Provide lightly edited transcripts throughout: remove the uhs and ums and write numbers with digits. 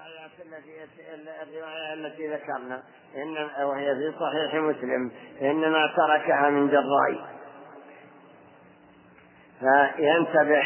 الرواية التي ذكرنا وهي في صحيح مسلم إنما تركها من جراء، فينتبه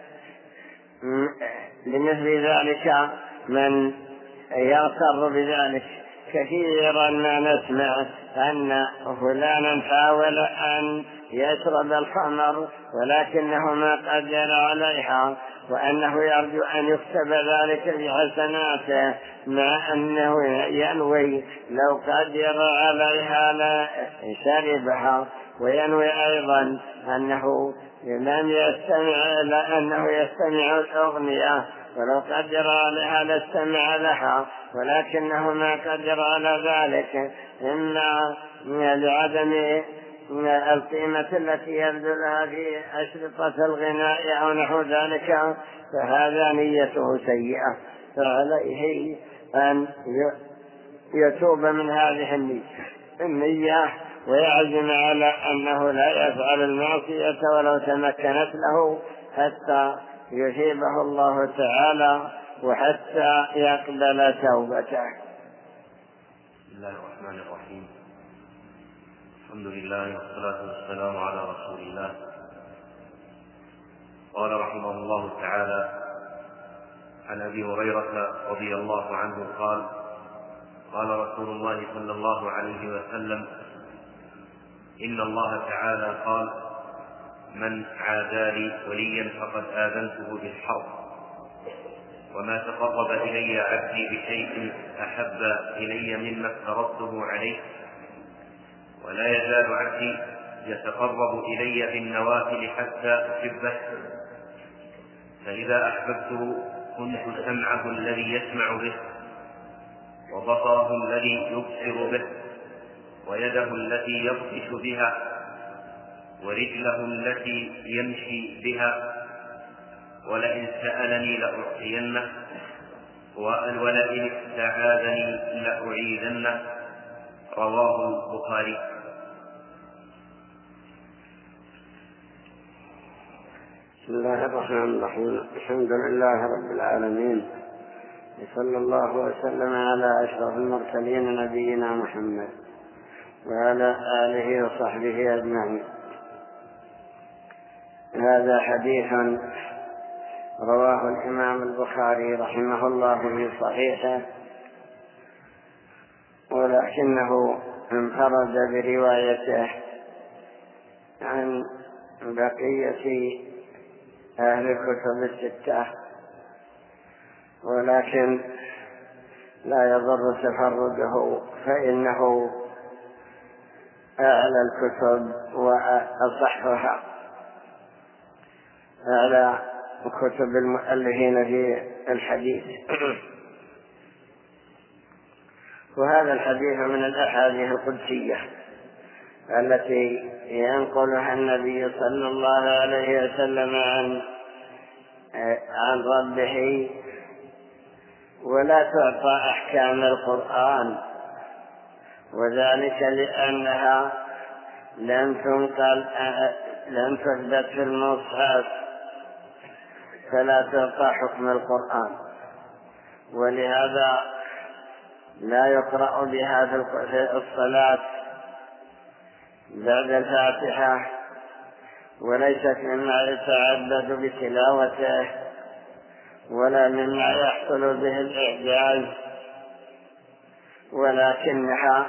لمثل ذلك من يغتر بذلك. كثيرا ما نسمع أن فلانا حاول أن يشرب الخمر ولكنه ما قدر عليها، وأنه يرجو أن يكتب ذلك بحسناته، مع أنه ينوي لو قدر عليها لا شربها، وينوي أيضا أنه لم يستمع إلا أنه يستمع الأغنية، ولو قدر عليها لاستمع لها، ولكنه ما قدر على ذلك إما لعدم القيمة التي يبذلها في أشرطة الغناء أو نحو ذلك، فهذا نيته سيئة، فعليه أن يتوب من هذه النية ويعزم على أنه لا يفعل المعصية ولو تمكنت له حتى يثيبه الله تعالى وحتى يقبل توبته. بسم الله الرحمن الرحيم. الحمد لله والصلاة والسلام على رسول الله. قال رحمه الله تعالى: عن أبي هريرة رضي الله عنه قال: قال رسول الله صلى الله عليه وسلم: إن الله تعالى قال: من عادى لي وليا فقد آذنته بالحرب، وما تقرب إلي عبدي بشيء أحب إلي مما افترضته عليه، ولا يزال عبدي يتقرب إلي بالنوافل حتى أحبه، فإذا أحببته كنت سمعه الذي يسمع به، وبصره الذي يبصر به، ويده التي يبطش بها، ورجله التي يمشي بها، ولئن سألني لأعطينه، ولئن استعاذني لأعيذنه. رواه البخاري. بسم الله الرحمن الرحيم. الحمد لله رب العالمين، صلى الله وسلم على أشرف المرسلين نبينا محمد وعلى آله وصحبه أجمعين. هذا حديث رواه الإمام البخاري رحمه الله في صحيحه، ولكنه انفرد بروايته عن بقية أهل الكتب الستة، ولكن لا يضر تفرده، فإنه أعلى الكتب وأصحها، أعلى كتب المؤلفين في الحديث. وهذا الحديث من الأحاديث القدسية التي ينقلها النبي صلى الله عليه وسلم عن ربه، ولا تعطى أحكام القرآن، وذلك لأنها لم تثبت في المصحف، فلا تعطى حكم القرآن، ولهذا لا يقرأ بها في الصلاة بعد الفاتحة، وليست مما يتعبد بتلاوته، ولا مما يحصل به الإعجاز، ولكنها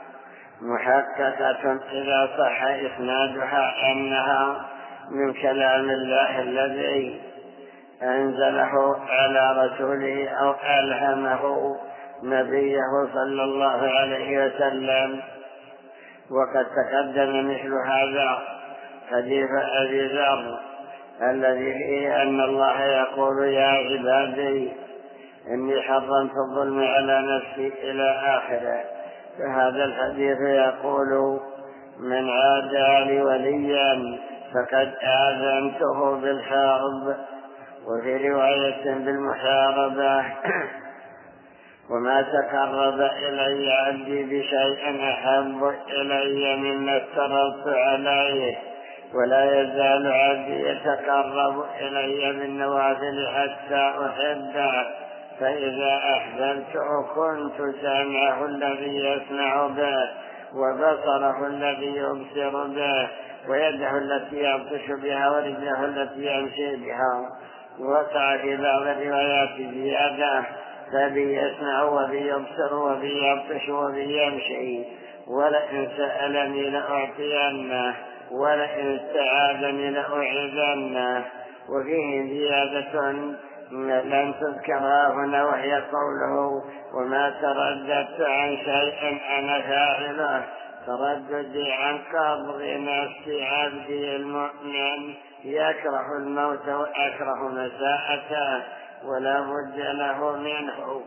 محققة إذا صح إسنادها أنها من كلام الله الذي أنزله على رسوله أو ألهمه نبيه صلى الله عليه وسلم. وقد تقدم مثل هذا حديث أبي ذر الذي فيه أن الله يقول: يا عبادي إني حرمت الظلم على نفسي إلى آخره. فهذا الحديث يقول: من عادى لي وليا فقد آذنته بالحرب، وفي رواية بالمحاربة. وما تقرب إلي عبدي بشيء أحب إلي مما افترضت عليه، ولا يزال عبدي يتقرب إلي بالنوافل حتى أحبه، فإذا أحببته كنت سمعه الذي يسمع به وبصره الذي يبصر به ويده التي يبطش بها ورجله التي يمشي بها. وقع في بعض الروايات زيادة فبي يسمع وبي يبصر وبي يبطش وبي يمشي ولئن سألني لأعطينه ولئن استعاذني لأعيذنه. وفيه زيادة لن تذكر هنا وهي قوله وما ترددت عن شيء أنا فاعله ترددي عن قبض نفس عبدي المؤمن يكره الموت وأكره مساءته ولا بد له منه.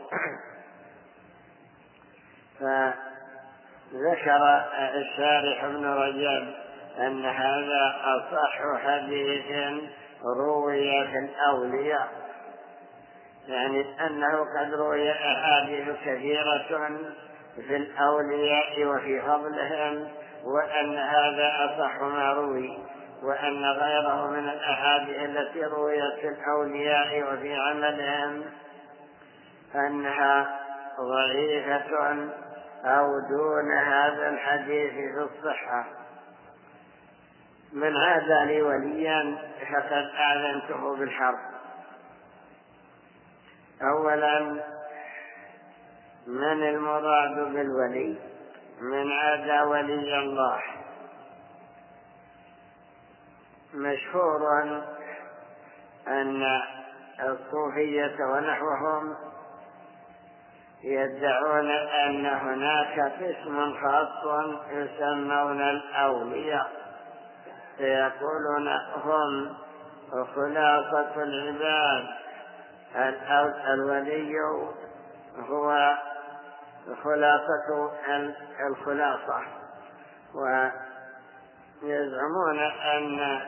فذكر الشارح ابن رجب أن هذا أصح حديث روي في الأولياء، يعني أنه قد روي أحاديث كثيرة في الأولياء وفي فضلهم وأن هذا أصح ما روي، وأن غيره من الأحاديث التي رويت في الأولياء وفي عملهم أنها ضعيفة أو دون هذا الحديث في الصحة. من عادى لي وليا فقد أعلنته بالحرب. أولا من المراد بالولي؟ من عادى ولي الله. مشهور أن الصوفية ونحوهم يدعون أن هناك قسم خاص يسمون الأولياء، فيقولون هم خلاصة العباد. الولي هو خلاصة الخلاصة، ويزعمون أن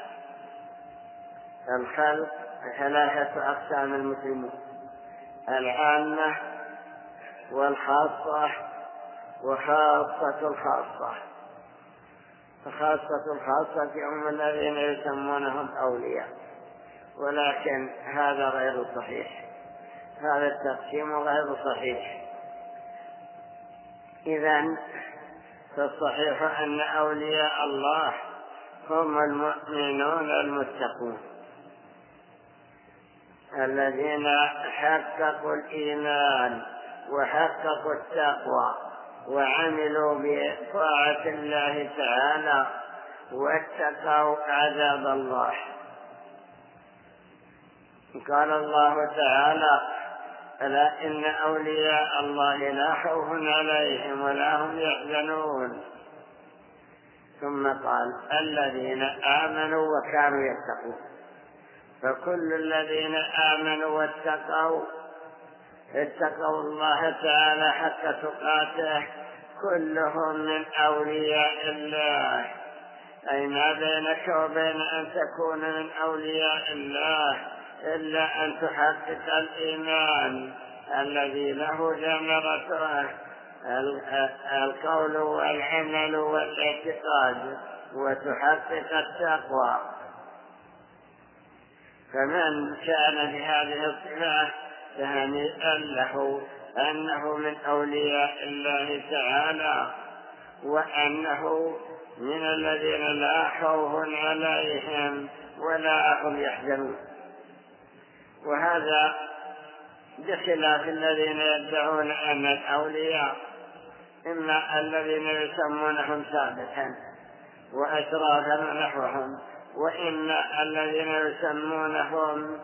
الخلق 3 أقسام المسلمين: العامة والخاصة وخاصة الخاصة. فخاصة الخاصة هم الذين يسمونهم أولياء، ولكن هذا غير صحيح، هذا التقسيم غير صحيح. إذن فالصحيح أن أولياء الله هم المؤمنون المتقون الذين حققوا الإيمان وحققوا التقوى وعملوا بطاعة الله تعالى واتقوا عذاب الله. قال الله تعالى: ألا إن أولياء الله لا خوف عليهم ولا هم يحزنون. ثم قال: الذين آمنوا وكانوا يتقون. فكل الذين آمنوا واتقوا اتقوا الله تعالى حق تقاته كلهم من أولياء الله. أي ما بينك وبين أن تكون من أولياء الله إلا أن تحقق الإيمان الذي له ثمرته القول والعمل والاعتقاد، وتحقق التقوى. فمن كان بهذه الصفة فهنيئا له أنه من أولياء الله تعالى، وأنه من الذين لا خوف عليهم ولا هم يحزنون. وهذا بخلاف الذين يدعون أن الأولياء إما الذين يسمونهم سادة وأشرافا ونحوهم، وإما الذين يسمونهم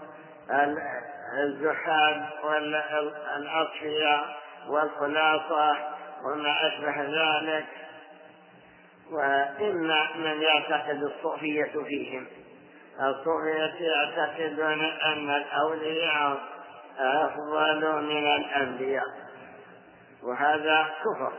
الزحاد والأصفياء والخلاصة وما أشبه ذلك، وإما من يعتقد الصوفية فيهم. الصوفية يعتقدون أن الأولياء أفضل من الأنبياء، وهذا كفر،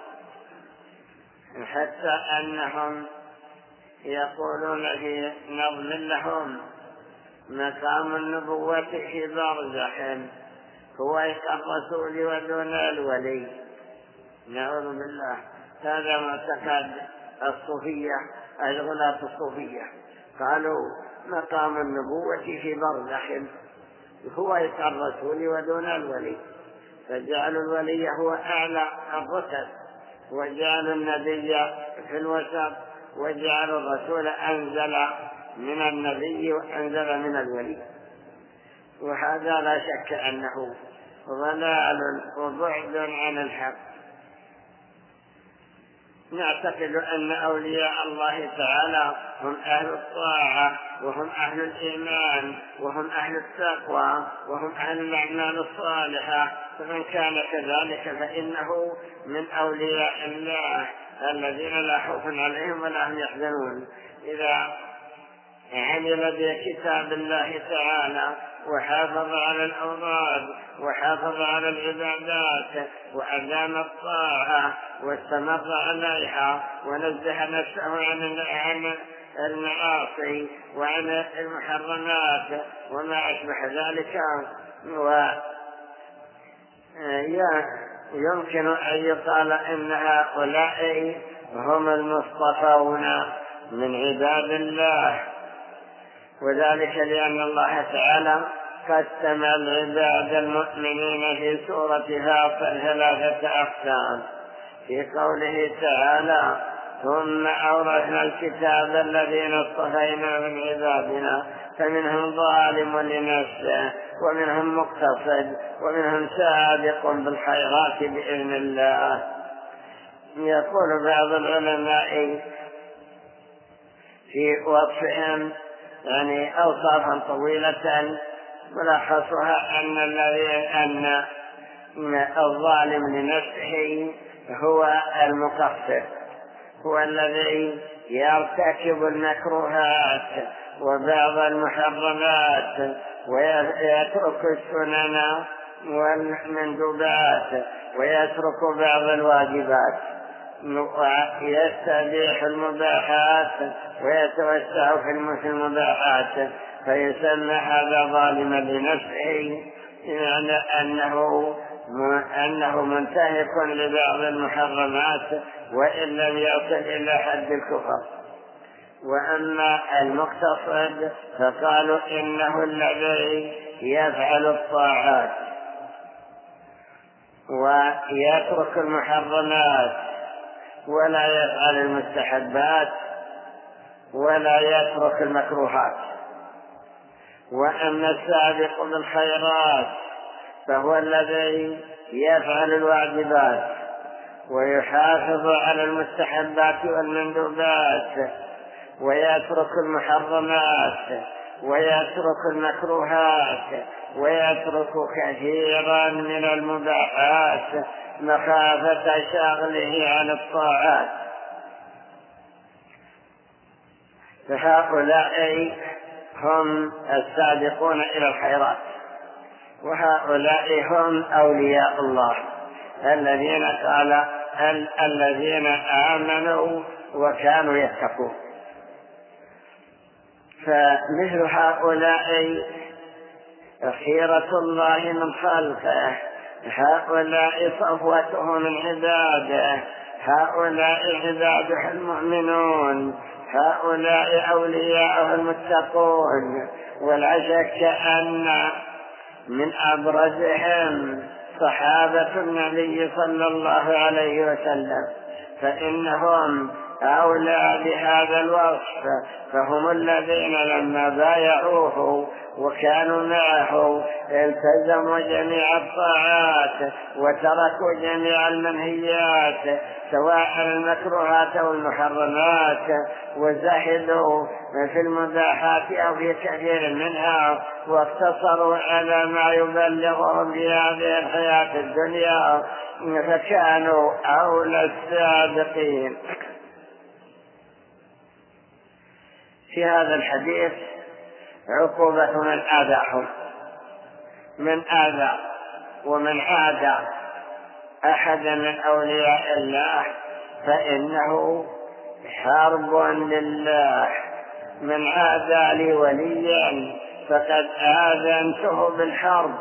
حتى أنهم يقولون في نظم لهم: مقام النبوة في برزخ هو الرسول ودون الولي. نعوذ بالله. هذا معتقد الصوفية، الغلاة الصوفية. قالوا مقام النبوة في برزخ هو الرسول ودون الولي. فجعلوا الولي هو أعلى الرتب، وجعلوا النبي في الوسط، وجعلوا الرسول أنزل من النبي وأنزل من الولي. وهذا لا شك أنه ضلال وبعد عن الحق. نعتقد أن أولياء الله تعالى هم أهل الطاعة، وهم أهل الإيمان، وهم أهل التقوى، وهم أهل الأعمال الصالحة. فمن كان كذلك فإنه من أولياء الله الذين لا خوف عليهم ولا هم يحزنون. إذا عمل بكتاب الله تعالى وحافظ على الأوراد وحافظ على العبادات وأدام الطاعة واستمر عليها ونزه نفسه عن المعاصي وعن المحرمات وما أشبه ذلك، يمكن أن يقال إن هؤلاء هم المصطفون من عباد الله، وذلك لأن الله تعالى قسم العباد المؤمنين في سورة فاطر 3 أقسام في قوله تعالى: ثم أورثنا الكتاب الذين اصطفينا من عبادنا فمنهم ظالم لنفسه ومنهم مقتصد ومنهم سابق بالخيرات بإذن الله. يقول بعض العلماء في وصفهم يعني أوصافا طويلة، ملخصها أن الظالم لنفسه هو المقصر، هو الذي يرتكب المكروهات وبعض المحرمات ويترك السنن والمندوبات ويترك بعض الواجبات ويستبيح المباحات ويتوسع في المباحات، فيسمى هذا ظالما لنفسه، يعني أنه منتهك لبعض المحرمات وإن لم يصل إلى حد الكفر. وأما المقتصد فقالوا إنه الذي يفعل الطاعات ويترك المحرمات ولا يفعل المستحبات ولا يترك المكروهات. وأما السابق بالخيرات فهو الذي يفعل الواجبات ويحافظ على المستحبات والمندوبات ويترك المحرمات ويترك المكروهات ويترك كثيرا من المباحات مخافة شغله عن الطاعات. فهؤلاء هم السابقون إلى الخيرات، وهؤلاء هم أولياء الله الذين قال الذين آمنوا وكانوا يتقون. فمثل هؤلاء خيرة الله من خلقه، هؤلاء صفوته من عباده، هؤلاء عباده المؤمنون، هؤلاء أولياءه المتقون. ولا شك أن من أبرزهم صحابة النبي صلى الله عليه وسلم، فإنهم أولى بهذا الوصف، فهم الذين لما بايعوه وكانوا معه التزموا جميع الطاعات وتركوا جميع المنهيات سواء المكروهات أو المحرمات، وزهدوا في المباحات أو في كثير منها، واقتصروا على ما يبلغهم في هذه الحياة الدنيا، فكانوا أولى السابقين. في هذا الحديث عقوبة من آذاهم، من آذى ومن عادى أحدا من أولياء الله فإنه حرب لله. من عادى لي وليا فقد آذنته بالحرب.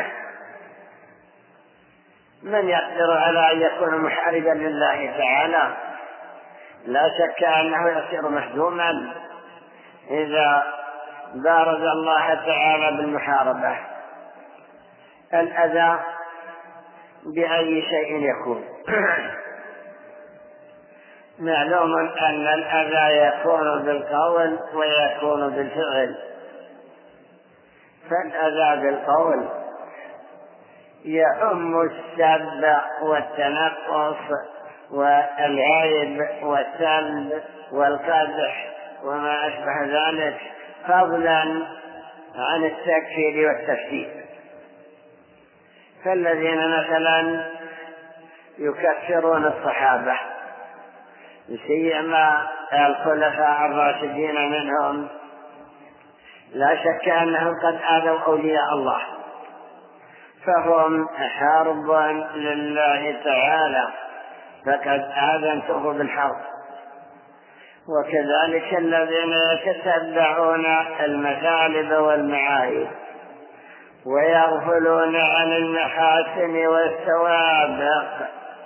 من يقدر على أن يكون محاربا لله تعالى لا شك أنه يصير مهزوما إذا بارز الله تعالى بالمحاربة. الأذى بأي شيء يكون. معلوم أن الأذى يكون بالقول ويكون بالفعل، فالأذى بالقول يعم السب والتنقص والعيب والسلب والقدح وما أشبه ذلك، فضلا عن التكفير والتفسير. فالذين مثلا يكفرون الصحابة سيما الخلفاء الراشدين منهم، لا شك أنهم قد آذوا أولياء الله، فهم حرب لله تعالى، فقد آذنته بالحرب. وكذلك الذين يتتبعون المثالب والمعايب ويغفلون عن المحاسن والسوابق.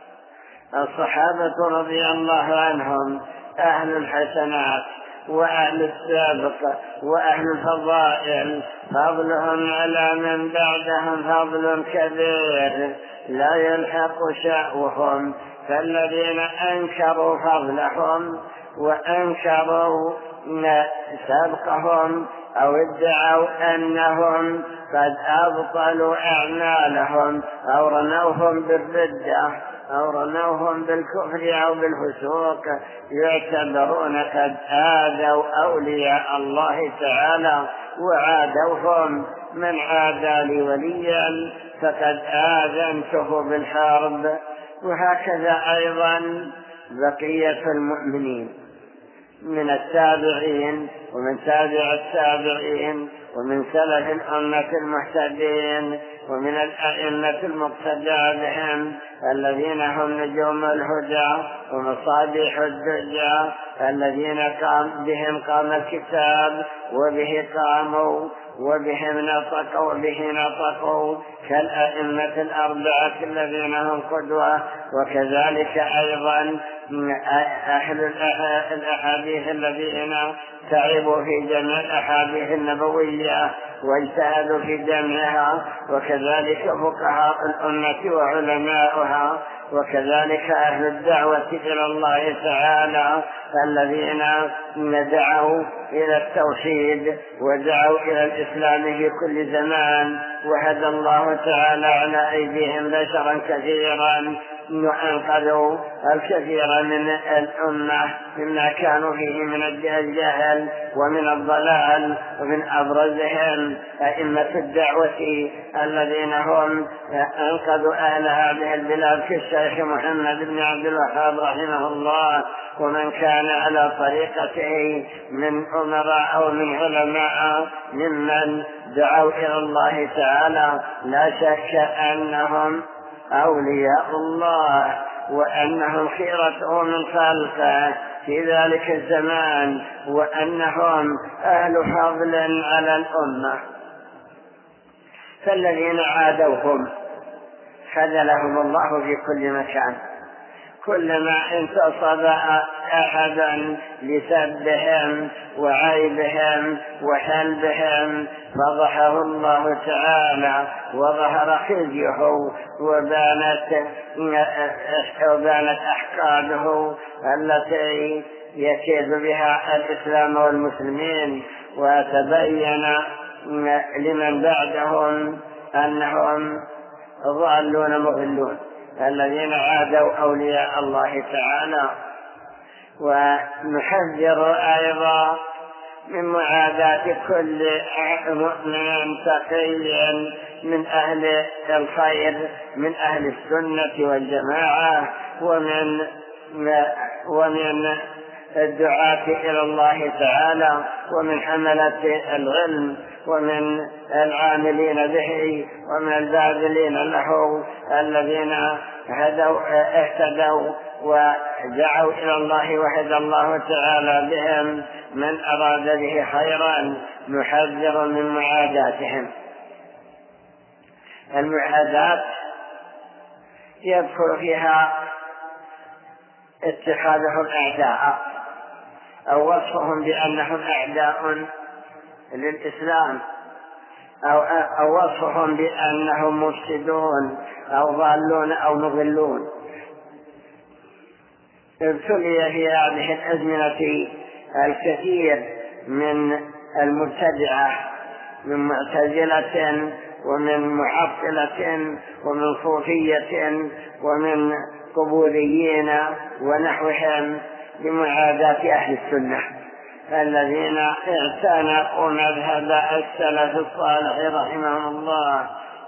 الصحابة رضي الله عنهم أهل الحسنات وأهل السابق وأهل الفضائل، فضلهم على من بعدهم فضل كبير لا يلحق شأوهم. فالذين أنكروا فضلهم وأنكروا سابقهم أو ادعوا أنهم قد أبطلوا أعمالهم أو رموهم بالردة أو رموهم بالكفر أو بالفسوق، يعتبرون قد آذوا أولياء الله تعالى وعادوهم. من عادى لي وليا فقد آذنته بالحرب. وهكذا أيضا بقية المؤمنين من التابعين ومن تابع التابعين ومن سلف الأمة المهتدين ومن الأئمة المقتدى بهم الذين هم نجوم الهدى ومصابيح الدجى، الذين بهم قام الكتاب وبه قاموا وبهم نطقوا وبه نطقوا، كالأئمة الأربعة الذين هم قدوة. وكذلك أيضا أهل الأحاديث الذين تعبوا في جمع الأحاديث النبوية واجتهدوا في جمعها، وكذلك فقهاء الأمة وعلماؤها، وكذلك أهل الدعوة إلى الله تعالى الذين دعوا إلى التوحيد ودعوا إلى الإسلام في كل زمان، وهدى الله تعالى على أيديهم بشرا كثيرا وأنقذوا الكثير من الأمة مما كانوا فيه من الجهل ومن الضلال. ومن أبرزهم أئمة الدعوة الذين هم أنقذوا أهل هذه البلاد كالشيخ محمد بن عبد الوهاب رحمه الله، ومن كان على طريقته من أمراء أو من علماء ممن دعوا إلى الله تعالى. لا شك أنهم أولياء الله وأنهم خيرته من خلقه في ذلك الزمان، وأنهم أهل فضل على الأمة. فالذين عادوهم خذلهم الله في كل مكان. كلما انتصب أحدا لسبهم وعيبهم وحلبهم فضحه الله تعالى وظهر خزيه وبانت أحقاده التي يكيد بها الإسلام والمسلمين، وتبين لمن بعدهم أنهم ضالون مضلون الذين عادوا أولياء الله تعالى. ونحذر أيضا من معاداة كل مؤمن تقي من أهل الخير من أهل السنة والجماعة ومن الدعاة إلى الله تعالى ومن حملة العلم ومن العاملين به ومن الباذلين له الذين اهتدوا ودعوا إلى الله وهدى الله تعالى بهم. من أراد به خيرا نحذر من معاداتهم. المعادات يذكر فيها اتخاذهم أعداء أو وصفهم بأنهم أعداء للإسلام أو وصفهم بأنهم مفسدون أو ضالون أو مضلون. ابتلي في هذه الأزمنة الكثير من المبتدعة، من معتزلة ومن معطلة ومن صوفية ومن قبوريين ونحوهم، بمعاداة أهل السنة الذين اعتنقوا مذهب السلف الصالح رحمهم الله.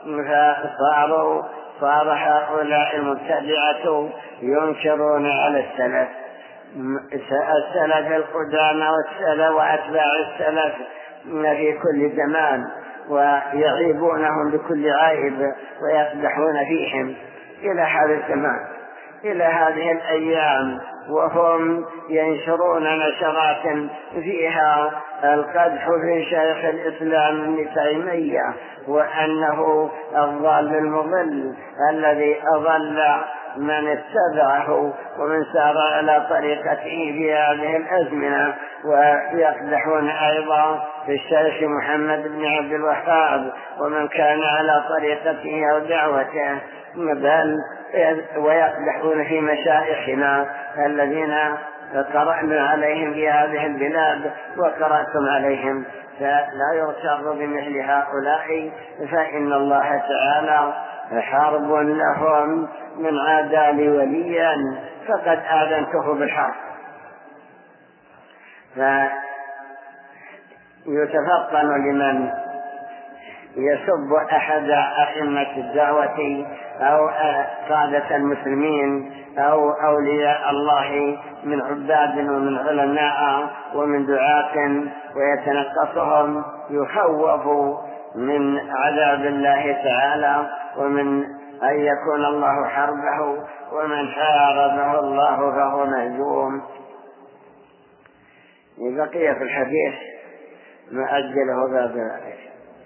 صار هؤلاء المبتدعة ينكرون على السلف القدامى وأتباع السلف في كل زمان، ويعيبونهم بكل عيب ويقدحون فيهم إلى هذا الزمان، إلى هذه الأيام، وهم ينشرون نشرات فيها القدح في شيخ الإسلام ابن تيمية، وأنه الضال المضل الذي أضل من اتبعه ومن سار على طريقته في هذه الأزمنة. ويقدحون أيضا في الشيخ محمد بن عبد الوهاب ومن كان على طريقته أو دعوته، بل ويقدحون في مشايخنا الذين قرأنا عليهم في هذه البلاد وقرأتم عليهم، فلا يغتر بمثل هؤلاء، فإن الله تعالى حرب لهم، من عادى لي وليا فقد آذنته بالحرب. فيتفطن لمن يسب أحد أئمة الدعوة أو قادة المسلمين أو أولياء الله من عباد ومن علماء ومن دعاة ويتنقصهم، يخوف من عذاب الله تعالى ومن أن يكون الله حربه، ومن حاربه الله فهو مهزوم. بقي في الحديث ما أجله باب ذلك.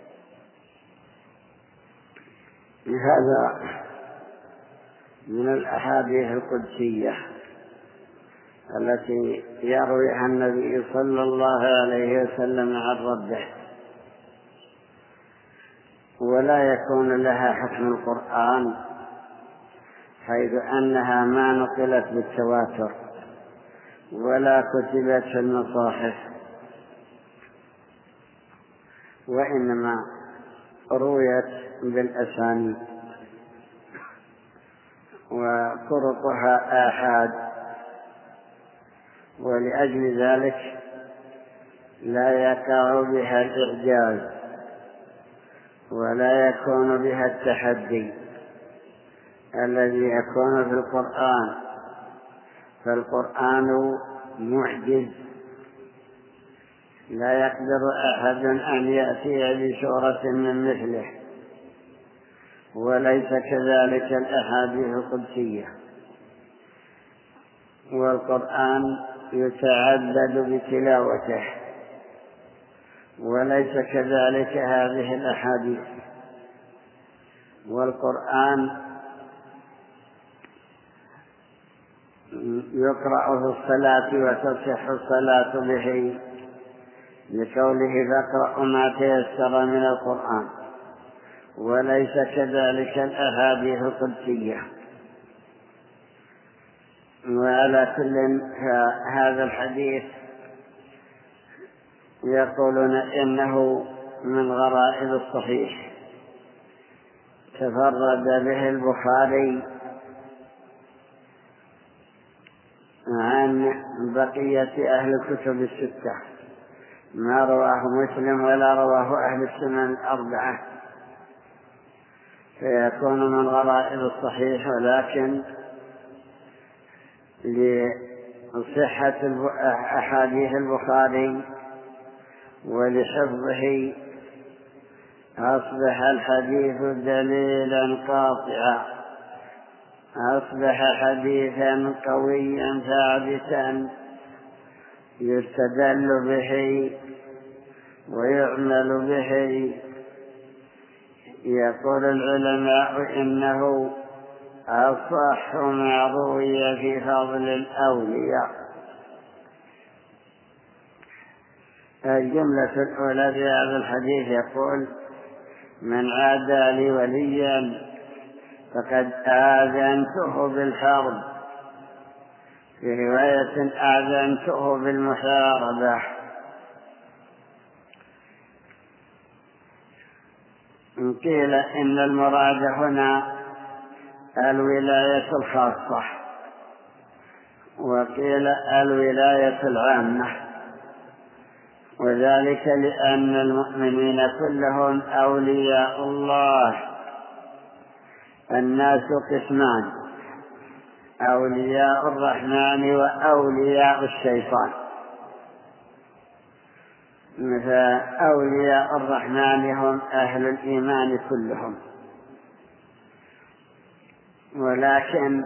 هذا من الأحاديث القدسية التي يرويها النبي صلى الله عليه وسلم عن ربه، ولا يكون لها حكم القرآن، حيث أنها ما نقلت بالتواتر ولا كتبت في المصاحف، وإنما رويت بالأسانيد وطرقها آحاد، ولأجل ذلك لا يقع بها الإعجاز ولا يكون بها التحدي الذي يكون في القرآن، فالقرآن معجز لا يقدر أحد أن يأتي بسورة من مثله، وليس كذلك الأحاديث القدسية. والقرآن يتعبد بتلاوته، وليس كذلك هذه الأحاديث. والقرآن يقرأ في الصلاة وتصح الصلاة به، لقوله فاقرأوا ما تيسر من القرآن، وليس كذلك الأحاديث القدسية. وعلى كل هذا الحديث يقولون إنه من غرائب الصحيح، تفرد به البخاري عن بقية أهل الكتب الستة، ما رواه مسلم ولا رواه أهل السنن الأربعة، فيكون من غرائب الصحيح، ولكن لصحة أحاديث البخاري ولحفظه أصبح الحديث دليلا قاطعا، أصبح حديثا قويا ثابتا يستدل به ويعمل به. يقول العلماء إنه أصح ما روي في فضل الأولياء. الجملة الأولى في هذا الحديث يقول من عادى لي وليا فقد آذنته بالحرب، في رواية آذنته بالمحاربة. قيل إن المراد هنا الولاية الخاصة، وقيل الولاية العامة، وذلك لأن المؤمنين كلهم أولياء الله. الناس قسمان: أولياء الرحمن وأولياء الشيطان. فأولياء الرحمن هم أهل الإيمان كلهم، ولكن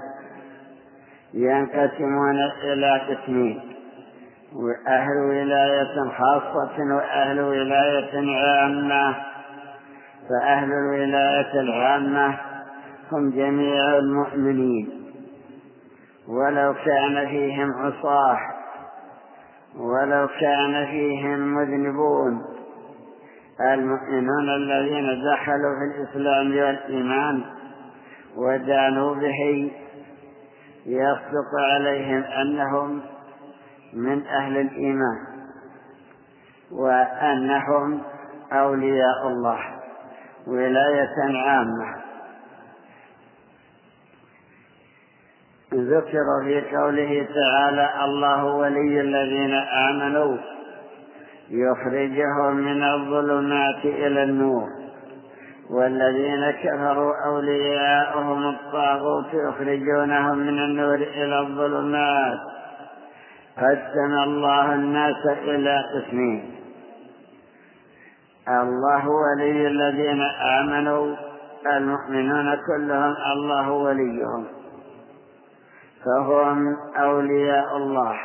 ينقسمون إلى قسمين: أهل ولاية خاصة وأهل ولاية عامة. فأهل الولاية العامة هم جميع المؤمنين، ولو كان فيهم عصاة، ولو كان فيهم مذنبون. المؤمنون الذين دخلوا في الإسلام والإيمان ودانوا به يصدق عليهم أنهم من أهل الإيمان وأنهم أولياء الله ولاية عامة. ذكر في قوله تعالى: الله ولي الذين آمنوا يخرجهم من الظلمات إلى النور، والذين كفروا أولياؤهم الطاغوت يخرجونهم من النور إلى الظلمات. قسم الله الناس إلى قسمين: الله ولي الذين آمنوا، المؤمنون كلهم الله وليهم، فهم أولياء الله.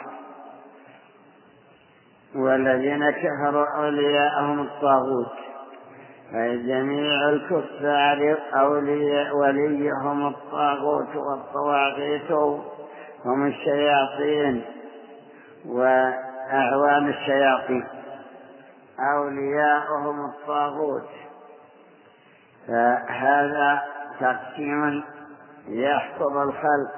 والذين كفروا أولياءهم الطاغوت، أي جميع الكفار وليهم الطاغوت، والطواغيت هم الشياطين وأعوان الشياطين، أولياءهم الطاغوت. فهذا تقسيم يحفظ الخلق.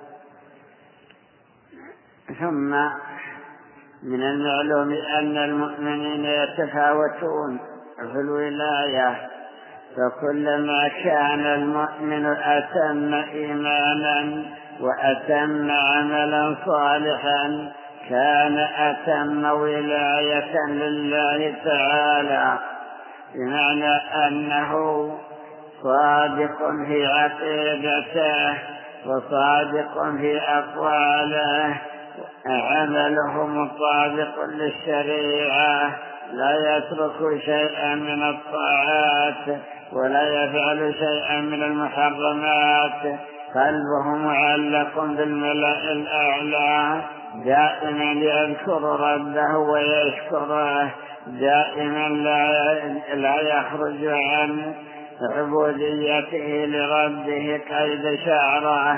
ثم من المعلوم أن المؤمنين يتفاوتون في الولاية، فكلما كان المؤمن أتم إيمانا وأتم عملا صالحا كان أتم ولاية لله تعالى، بمعنى أنه صادق في عقيدته وصادق في أقواله، عمله مطابق للشريعة، لا يترك شيئا من الطاعات ولا يفعل شيئا من المحرمات، قلبه معلق بالملأ الأعلى، دائما يذكر ربه ويشكره، دائما لا يخرج عن عبوديته لربه قيد شعره،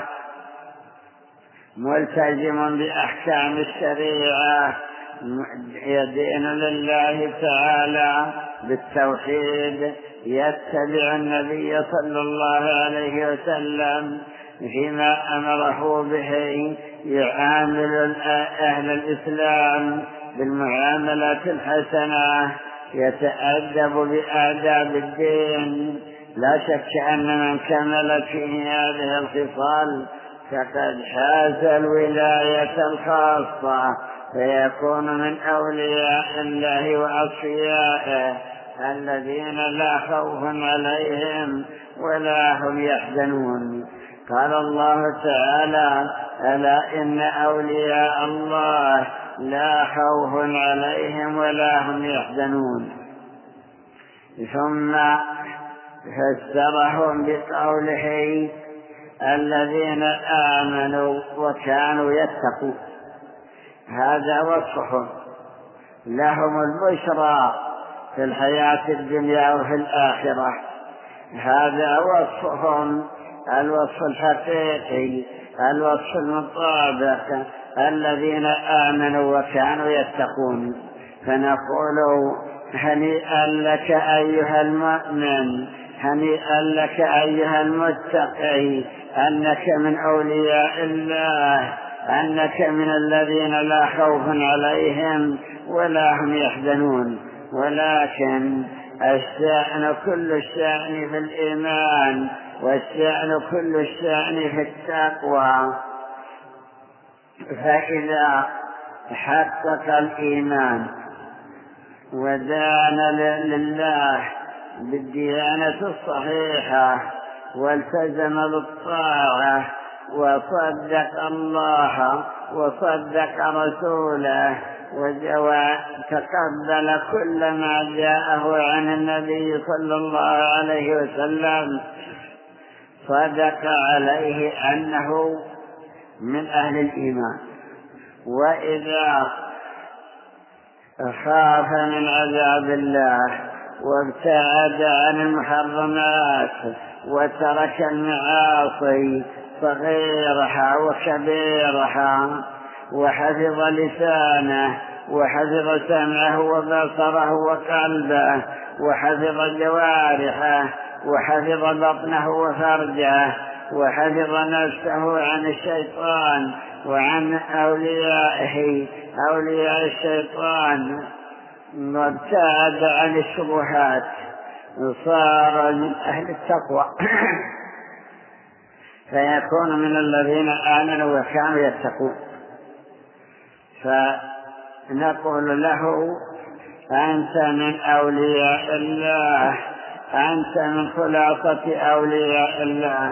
ملتزم بأحكام الشريعة، يدين لله تعالى بالتوحيد، يتبع النبي صلى الله عليه وسلم فيما أمره به، يعامل أهل الإسلام بالمعاملات الحسنة، يتأدب بآداب الدين. لا شك أن من كملت فيه هذه الخصال فقد حاز الولاية الخاصة، فيكون من أولياء الله وأصفيائه الذين لا خوف عليهم ولا هم يحزنون. قال الله تعالى: ألا إن أولياء الله لا خوف عليهم ولا هم يحزنون. ثم فسرهم بقوله: الذين آمنوا وكانوا يتقون. هذا وصفهم، لهم البشرى في الحياة الدنيا وفي الآخرة. هذا وصفهم، الوصف الحقيقي، الوصف الذين آمنوا وكانوا يتقون. فنقول هنيئا لك أيها المؤمن، هنيئا لك أيها المتقي، أنك من أولياء الله، أنك من الذين لا خوف عليهم ولا هم يحزنون. ولكن الشأن كل الشأن في الإيمان، والشأن كل الشأن في التقوى. فإذا حقق الإيمان ودان لله بالديانة الصحيحة والتزم بالطاعة وصدق الله وصدق رسوله وتقبل كل ما جاءه عن النبي صلى الله عليه وسلم، صدق عليه أنه من أهل الإيمان. وإذا خاف من عذاب الله وابتعد عن المحرمات وترك المعاصي صغيرها وكبيرها، وحفظ لسانه وحفظ سمعه وبصره وقلبه وحفظ جوارحه وحفظ بطنه وفرجه وحفظ نفسه عن الشيطان وعن أوليائه أولياء الشيطان، وابتعد عن الشبهات، صار من أهل التقوى فيكون من الذين آمنوا وكانوا يتقون. فنقول له أنت من أولياء الله، أنت من خلاصة أولياء الله.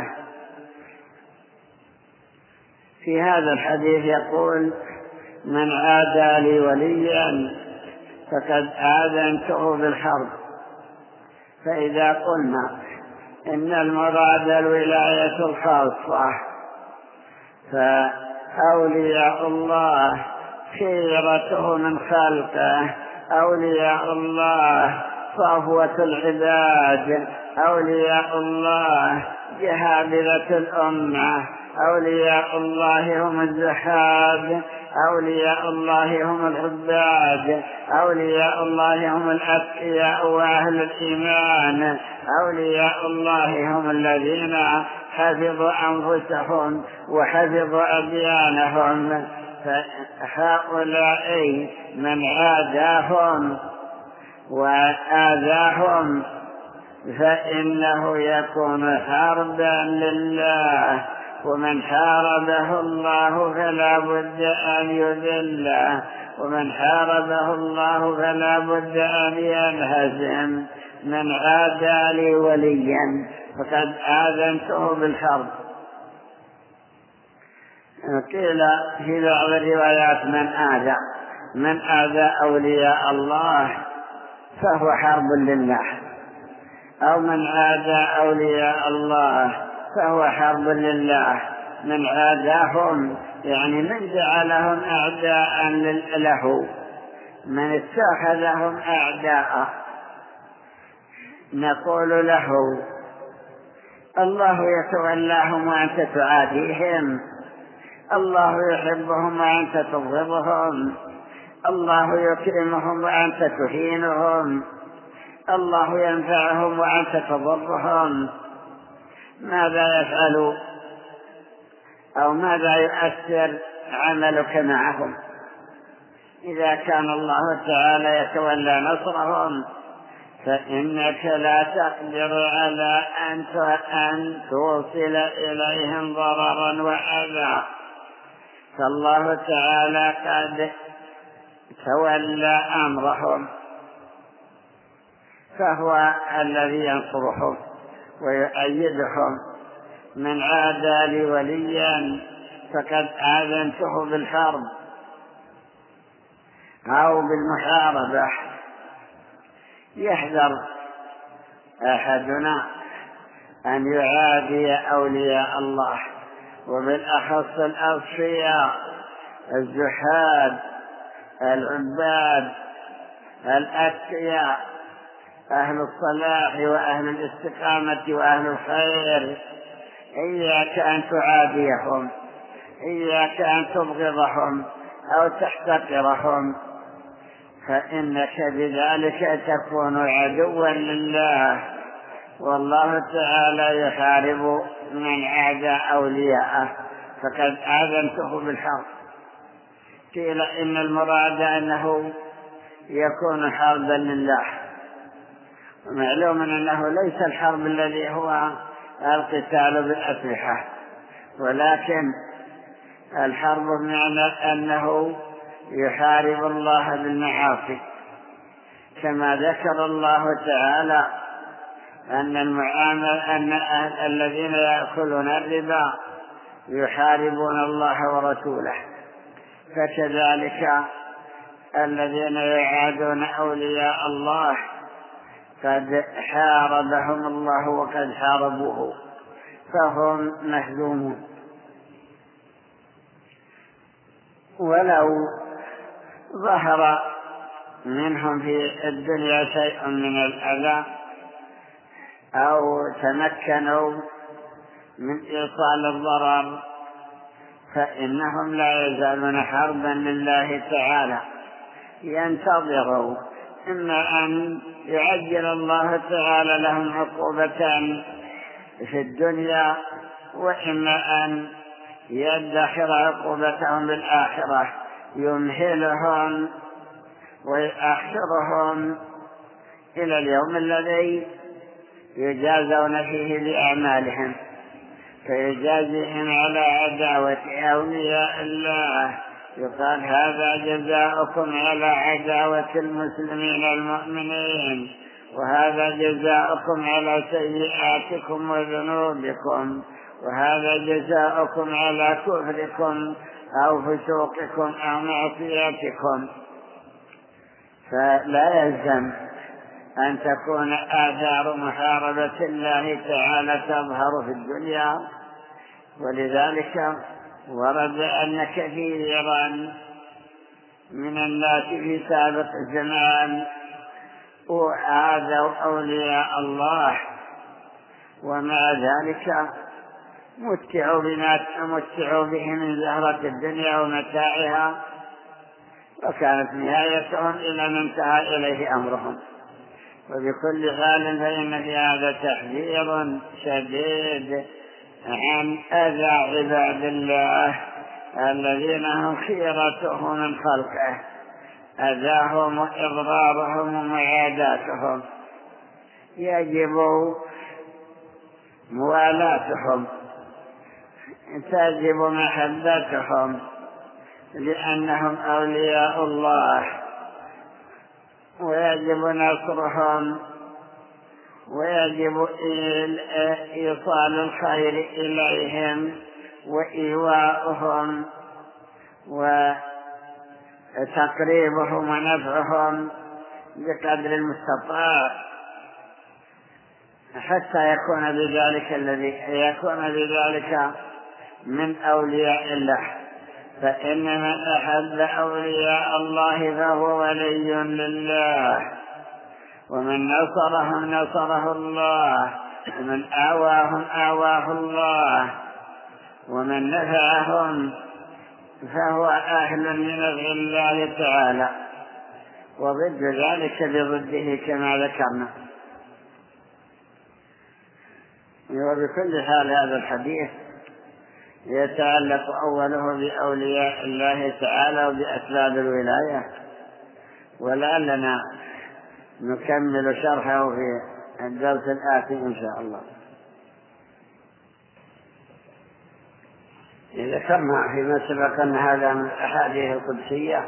في هذا الحديث يقول: من عادى لي وليا فقد آذنته بالحرب. فإذا قلنا إن المراد الولاية الخاصة، فأولياء الله خيرته من خلقه، أولياء الله صفوة العباد، أولياء الله جهابذة الأمة، أولياء الله هم الزحاب، أولياء الله هم العباد، أولياء الله هم الأتقياء وأهل الإيمان، أولياء الله هم الذين حفظوا أنفسهم وحفظوا أديانهم. فهؤلاء من عاداهم وآذاهم فإنه يكون حربا لله، ومن حاربه الله فلا بد أن يذله، ومن حاربه الله فلا بد أن ينهزم. من عادى لي وليا فقد آذنته بالحرب. قيل في بعض الروايات من آذى أولياء الله فهو حرب لله، أو من عادى أولياء الله فهو حرب لله. من عاداهم يعني من جعلهم أعداء له، من اتخذهم أعداء، نقول له: الله يتولاهم وأنت تعاديهم، الله يحبهم وأنت تبغضهم، الله يكرمهم وأنت تهينهم، الله ينفعهم وأنت تضرهم. ماذا يفعل أو ماذا يؤثر عملك معهم إذا كان الله تعالى يتولى نصرهم؟ فإنك لا تقدر على أن توصل إليهم ضررا وأذى، فالله تعالى قد تولى أمرهم، فهو الذي ينصرهم ويؤيدهم. من عادى لي وليا فقد آذنته بالحرب أو بالمحاربة. يحذر أحدنا أن يعادي أولياء الله، وبالأخص الأصفياء الزحاد العباد الأتقياء أهل الصلاح وأهل الاستقامة وأهل الخير. إياك أن تعاديهم، إياك أن تبغضهم أو تحتقرهم، فإنك بذلك تكون عدوا لله، والله تعالى يحارب من عادى أولياءه، فقد آذنته بالحرب. قيل إن المراد أنه يكون حربا لله، ومعلوم أنه ليس الحرب الذي هو القتال بالأسلحة، ولكن الحرب بمعنى أنه يحارب الله بالمعاصي، كما ذكر الله تعالى أن الذين يأكلون الربا يحاربون الله ورسوله، فكذلك الذين يعادون أولياء الله قد حاربهم الله وقد حاربوه، فهم مهزومون. ولو ظهر منهم في الدنيا شيء من الأذى أو تمكنوا من إيصال الضرر فإنهم لا يزالون حربا لله تعالى، ينتظروا إما أن يعجل الله تعالى لهم عقوبة في الدنيا، وإما أن يدخر عقوبتهم بالآخرة، يمهلهم ويؤخرهم إلى اليوم الذي يجازون فيه بأعمالهم، فيجازيهم على عداوة أولياء الله. يقال هذا جزاؤكم على عداوة المسلمين المؤمنين، وهذا جزاؤكم على سيئاتكم وذنوبكم، وهذا جزاؤكم على كفركم أو فسوقكم أو معصيتكم. فلا يلزم أن تكون آثار محاربة الله تعالى تظهر في الدنيا، ولذلك ورد أن كثيرا من الناس في سابق الزمان آذوا أولياء الله، ومع ذلك متعوا به من زهرة الدنيا ومتاعها، وكانت نهايتهم إلى ما انتهى إليه أمرهم. وبكل حال فإن في هذا تحذير شديد عن أذى عباد الله الذين هم خيرته من خلقه، أذاهم وإضرارهم ومعاداتهم، يجب موالاتهم، تجب محبتهم، لأنهم أولياء الله، ويجب نصرهم، ويجب إيصال الخير إليهم وإيواؤهم وتقريبهم ونفعهم بقدر المستطاع، حتى يكون بذلك من أولياء الله. فإن من أحب أولياء الله فهو ولي لله، ومن نصرهم نصره الله، ومن آواهم آواه الله، ومن نفعهم فهو أهل لنفع الله تعالى، وضد ذلك بضده كما ذكرنا. وبكل حال هذا الحديث يتعلق أوله بأولياء الله تعالى وبأسباب الولاية، ولعلنا نكمل شرحه في الدرس الآتي إن شاء الله. ذكرنا فيما سبق أن هذا من الأحاديث القدسية،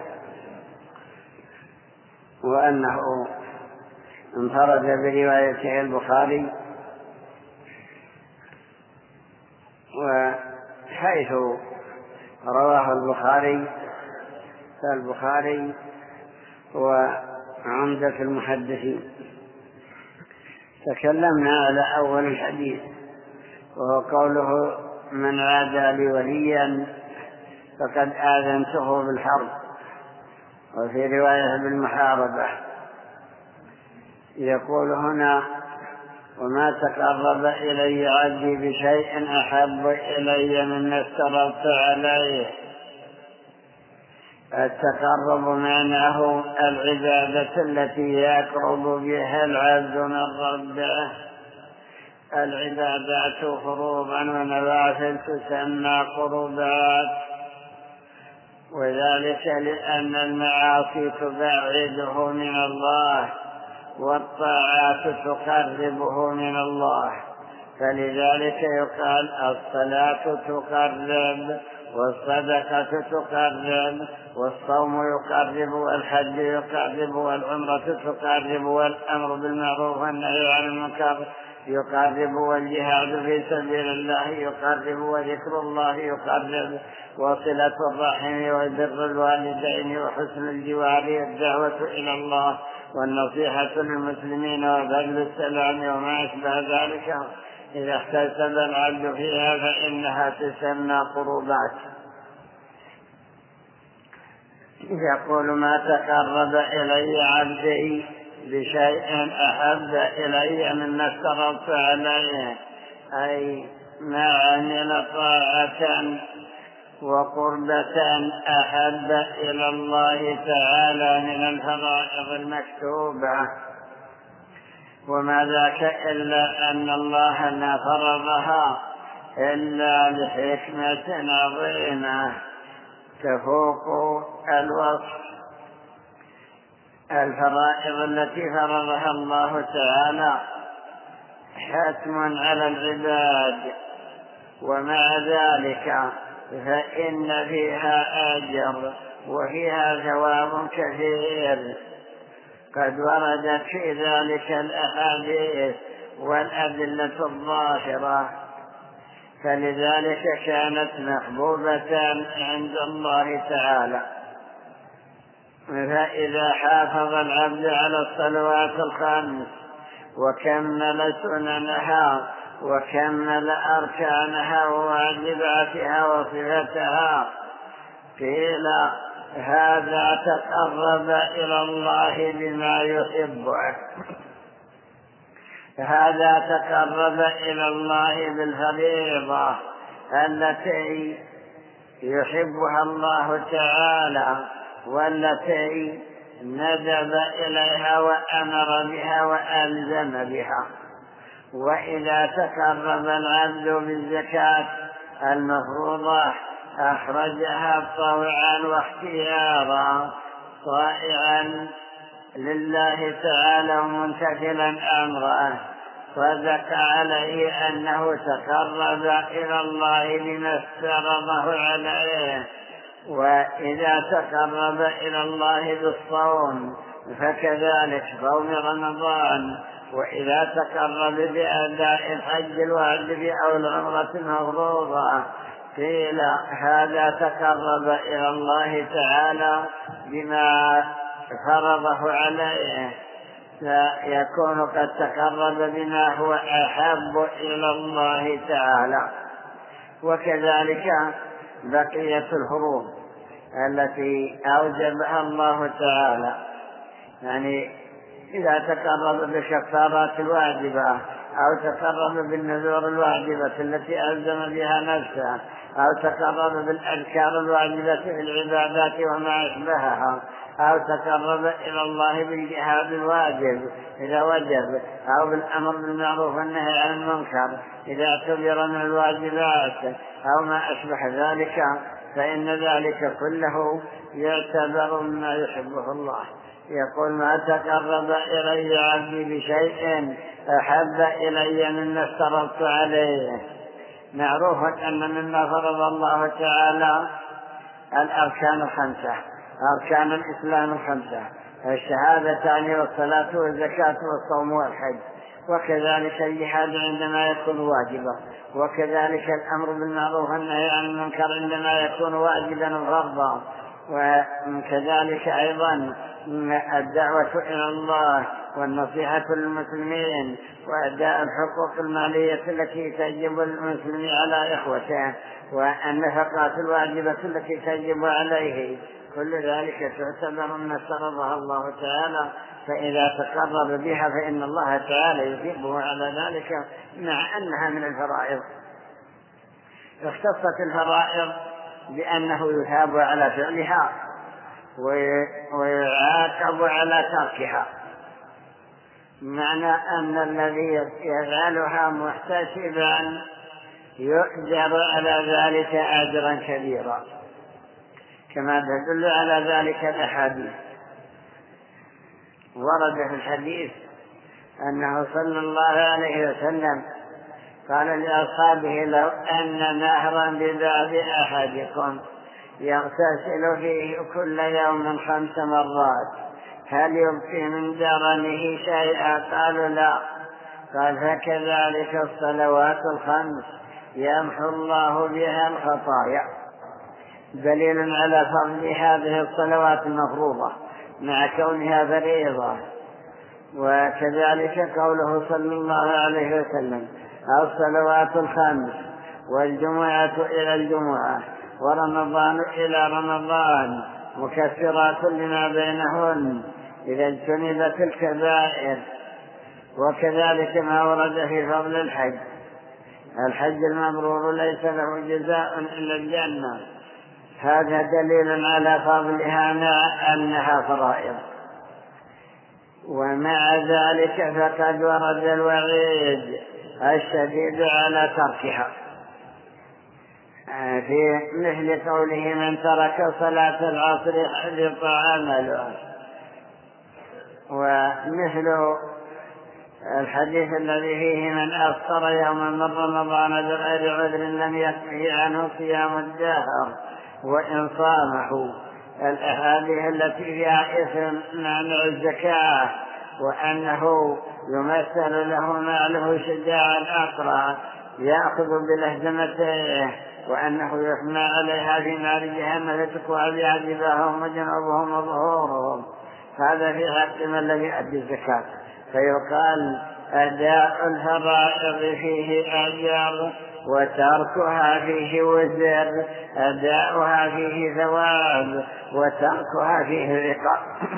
وأنه انفرد بروايته البخاري، وحيث رواه البخاري فالبخاري هو عمدة المحدثين. تكلمنا على أول الحديث وهو قوله من عادى لي وليا فقد آذنته بالحرب، وفي رواية بالمحاربة. يقول هنا وما تقرب إلي عبدي بشيء أحب إلي مما افترضت عليه، التقرب معناه العبادة التي يقرب بها العبد من ربه. العبادات فروضا ونوافل تسمى قربات، وذلك لأن المعاصي تبعده من الله والطاعات تقربه من الله، فلذلك يقال الصلاة تقرب، والصدقة تقرب، والصوم يقرب، والحج يقرب، والعمرة تقرب، والأمر بالمعروف والنهي عن المنكر يقرب، والجهاد في سبيل الله يقرب، وذكر الله يقرب، وصلة الرحم وبر الوالدين وحسن الجوار والدعوة إلى الله والنصيحة للمسلمين وبذل السلام وما أشبه ذلك. إذا احتسب العبد فيها فإنها تسمى قربات. يقول ما تقرب إلي عبدي بشيء أحب إلي مما افترضت عليه، أي ما عمل طاعة وقربة أحب إلى الله تعالى من الفرائض المكتوبة، وما ذاك إلا أن الله ما فرضها إلا لحكمة عظيمة تفوق الوصف. الفرائض التي فرضها الله تعالى حتم على العباد، ومع ذلك فإن فيها أجر وفيها ثواب كثير قد وردت في ذلك الأحاديث والأدلة الظاهرة، فلذلك كانت محبوبة عند الله تعالى. فإذا حافظ العبد على الصلوات الخمس وكمل سننها وكمل أركانها وواجباتها وصفتها، قيل هذا تقرب إلى الله بما يحبه، هذا تقرب إلى الله بالفريضة التي يحبها الله تعالى والتي ندب إليها وأمر بها وألزم بها. وإذا تقرب العبد بالزكاة المفروضة أخرجها طوعا واختيارا طائعا لله تعالى وممتثلا أمره، صدق عليه أنه تقرب إلى الله بما افترضه عليه. وإذا تقرب إلى الله بالصوم فكذلك صوم رمضان، وإذا تقرب بأداء الحج الواجب أو العمرة المفروضة قيل هذا تقرب إلى الله تعالى بما فرضه عليه، فيكون قد تقرب بما هو أحب إلى الله تعالى. وكذلك بقية الفروض التي أوجبها الله تعالى، يعني إذا تقرب بالكفارات الواجبة أو تقرب بالنذور الواجبة التي ألزم بها نفسه أو تقرب بالأذكار الواجبة في العبادات وما أشبهها أو تقرب إلى الله بالجهاد الواجب إذا وجب أو بالأمر بالمعروف والنهي عن المنكر إذا اعتبر من الواجبات أو ما أشبه ذلك، فإن ذلك كله يعتبر مما يحبه الله. يقول ما تقرب إلي عبدي بشيء أحب إلي مما افترضت عليه. معروف أن مما فرض الله تعالى الأركان الخمسة، أركان الإسلام الخمسة، الشهادتان والصلاة والزكاة والصوم والحج، وكذلك الجهاد عندما يكون واجبا، وكذلك الأمر بالمعروف والنهي عن المنكر عندما يكون واجبا فرضا، وكذلك أيضا الدعوة إلى الله والنصيحة للمسلمين وأداء الحقوق المالية التي تجب المسلم على إخوته والنفقات الواجبة التي تجب عليه، كل ذلك تعتبر من فرضها الله تعالى. فإذا تقرب بها فإن الله تعالى يثيبه على ذلك مع أنها من الفرائض. اختصت الفرائض بأنه يثاب على فعلها ويعاقب على تركها، معنى أن الذي يفعلها محتسبا يؤجر على ذلك أجرا كبيرا، كما تدل على ذلك الأحاديث. ورد في الحديث أنه صلى الله عليه وسلم قال لأصحابه: لو أن نهرا بباب أحدكم يغتسل فيه كل يوم 5 مرات هل يبقي من درنه شيئا؟ قالوا: لا. قال: فكذلك الصلوات 5 يمحو الله بها الخطايا. دليل على فضل هذه الصلوات المفروضة مع كونها فريضة. وكذلك قوله صلى الله عليه وسلم: الصلوات 5 والجمعة إلى الجمعة ورمضان إلى رمضان مكفرات لما بينهن إذا اجتنبت الكبائر. وكذلك ما ورد في فضل الحج المبرور ليس له جزاء إلا الجنة. هذا دليل على فضلها مع أنها فرائض. ومع ذلك فقد ورد الوعيد الشديد على تركها، في مثل قوله: من ترك صلاة العصر حبط عمله. ومثل الحديث الذي فيه: من أفطر يوما من رمضان بغير عذر لم يكفه عنه صيام الدهر وإن صامه. الأحاديث التي فيها إثم مانع الزكاة، وأنه يمثل له ماله شجاع الأقرع يأخذ بلهزمته، وأنه يحمى عليها في نار جهنم فتكوى بها جباههم وجنوبهم وظهورهم. هذا في حق من لم يؤدي الزكاة. فيقال: أداء الفرائض فيه أجر وتركها فيه وزر، أداؤها فيه ثواب وتركها فيه عقاب.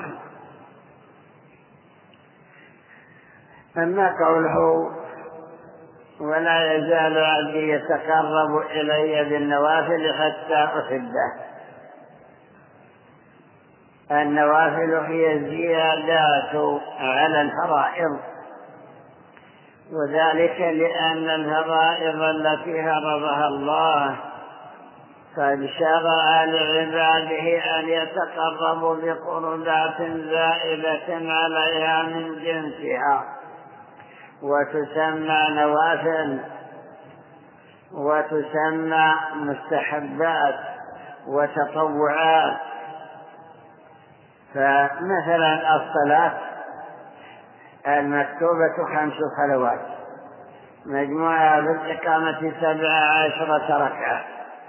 أما قوله: ولا يزال عبدي يتقرب إلي بالنوافل حتى أحبه، النوافل هي الزيادات على الفرائض، وذلك لأن الفرائض التي فرضها الله قد شرع لعباده أن يتقربوا بقربات زائدة عليها من جنسها، وتسمى نوافل وتسمى مستحبات وتطوعات. فمثلا الصلاة المكتوبة 5 صلوات مجموعها بالإقامة 17 ركعة،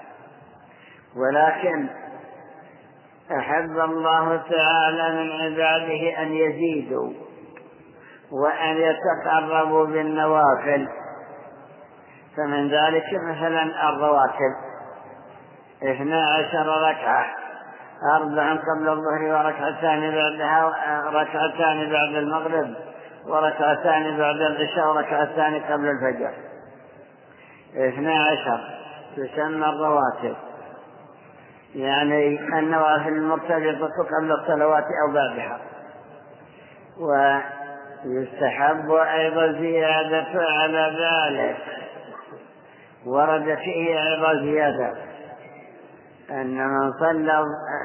ولكن أحب الله تعالى من عباده أن يزيدوا وأن يتقربوا بالنوافل. فمن ذلك مثلا الرواتب 12 ركعة، 4 قبل الظهر وركعتان بعدها، ركعتان بعد المغرب وركعتان بعد العشاء وركعتان قبل الفجر. 12 تسمى الرواتب، يعني النوافل المرتبطة قبل الصلوات أو بعدها. ويستحب أيضا زيادة على ذلك، ورد فيه أيضا زيادة أن من صلى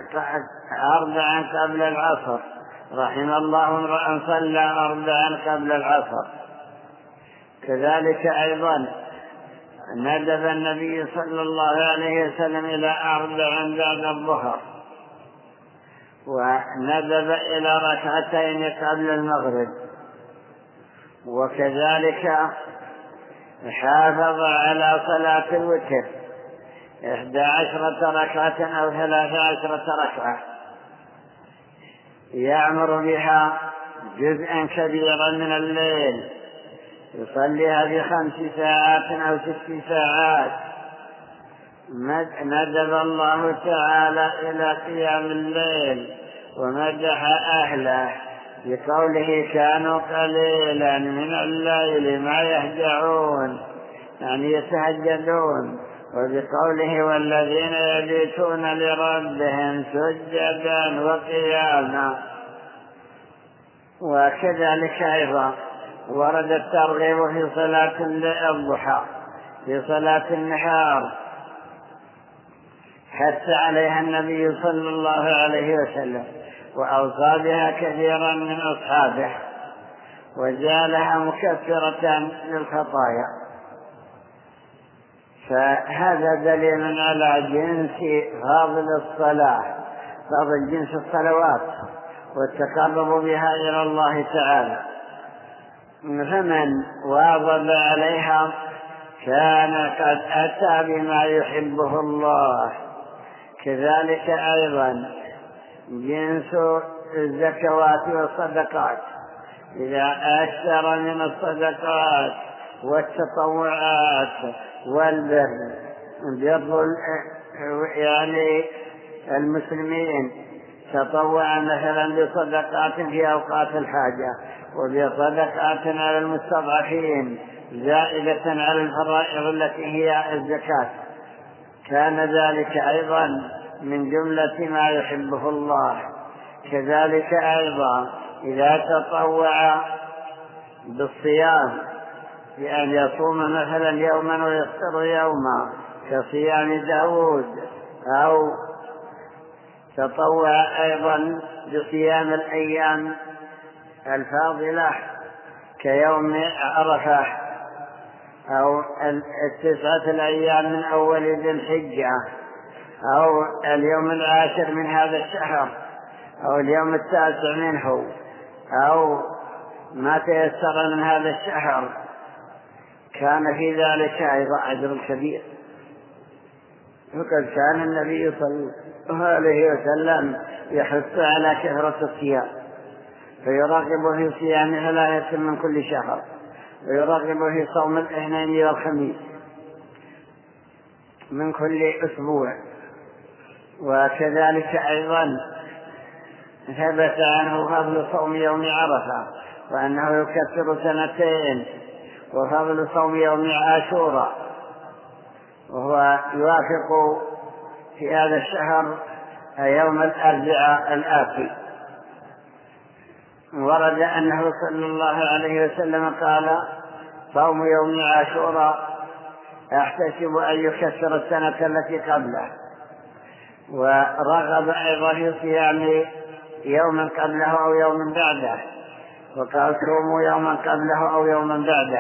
4 قبل العصر رحم الله امرأ صلى 4 قبل العصر. كذلك أيضا ندب النبي صلى الله عليه وسلم إلى 4 بعد الظهر، وندب إلى 2 قبل المغرب. وكذلك حافظ على صلاة الوتر 11 ركعة أو 13 ركعة، يعمر بها جزءا كبيرا من الليل، يصليها في 5 ساعات أو 6 ساعات. ندب الله تعالى إلى قيام الليل ومدح أهله بقوله: كانوا قليلا من الليل ما يهجعون، يعني يتهجدون وبقوله والذين يبيتون لربهم سجدا وقياما. وكذلك أيضا ورد الترغيب في صلاة الضحى في صلاة النهار، حتى عليها النبي صلى الله عليه وسلم وأوصى بها كثيرا من أصحابه، وجعلها مكفرة للخطايا. فهذا دليل على جنس فاضل الصلاة، فاضل جنس الصلوات والتقرب بها إلى الله تعالى. فمن واظب عليها كان قد أتى بما يحبه الله. كذلك أيضا جنس الزكوات والصدقات، إذا أكثر من الصدقات والتطوعات والبر، بر يعني المسلمين تطوع مثلا بصدقات في أوقات الحاجة وبصدقات على المستضعفين زائدة على الفرائض التي هي الزكاة، كان ذلك أيضا من جملة ما يحبه الله. كذلك أيضا إذا تطوع بالصيام بأن يصوم مثلا يوما ويفطر يوما كصيام داود، أو تطوع أيضا بصيام الأيام الفاضلة كيوم عرفة أو 9 الأيام من أول ذي الحجة أو اليوم 10 من هذا الشهر أو اليوم 9 منه أو ما تيسر من هذا الشهر، كان في ذلك أيضا أجر كبير. وقد كان النبي صلى الله عليه وسلم يحث على كثرة الصيام، فيراغب في صيام 3 من كل شهر، ويراغب في صوم الاثنين والخميس من كل أسبوع. وكذلك أيضا ثبت عنه فضل صوم يوم عرفة وأنه يكفر 2، وفضل صوم يوم عاشوراء وهو يوافق في هذا الشهر يوم الأربعاء الآتي. ورد أنه صلى الله عليه وسلم قال صوم يوم عاشوراء أحتسب أن يكفر السنة التي قبله. ورغب أيضا في صيام يوما قبله أو يوما بعده، وقال صوموا يوما قبله أو يوما بعده.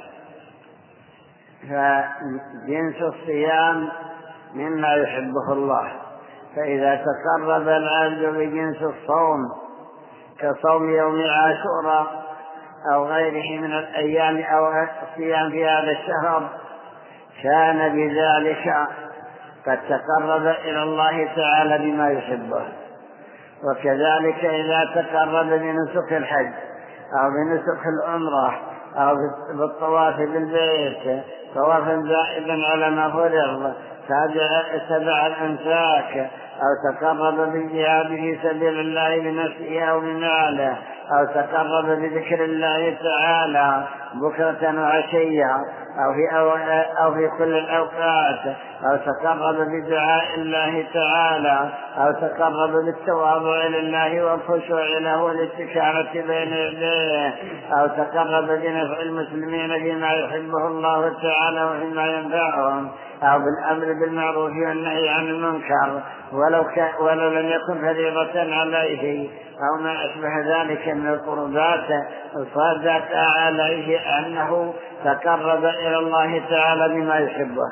فجنس الصيام مما يحبه الله، فإذا تقرب العبد بجنس الصوم كصوم يوم عاشوراء أو غيره من الأيام أو الصيام في هذا الشهر، كان بذلك قد تقرب إلى الله تعالى بما يحبه. وكذلك إذا تقرب بنسك الحج أو بنسك العمرة أو بالطواف بالبيت طوافا زائدا على ما فرض، تبع الأنساك، أو تقرب بالجهاد في سبيل الله بنفسه أو بماله، أو تقرب بذكر الله تعالى بكرة وعشية أو في كل الأوقات، أو تقرب بدعاء الله تعالى، أو تقرب بالتواضع لله والخشوع له والاستكانة بين يديه، أو تقرب بنفع المسلمين بما يحبه الله تعالى وفيما ينفعهم، أو بالأمر بالمعروف والنهي عن المنكر ولو لم يكن فريضة عليه، أو ما أشبه ذلك من القربات، صادت عليه أنه تقرب إلى الله تعالى بما يحبه.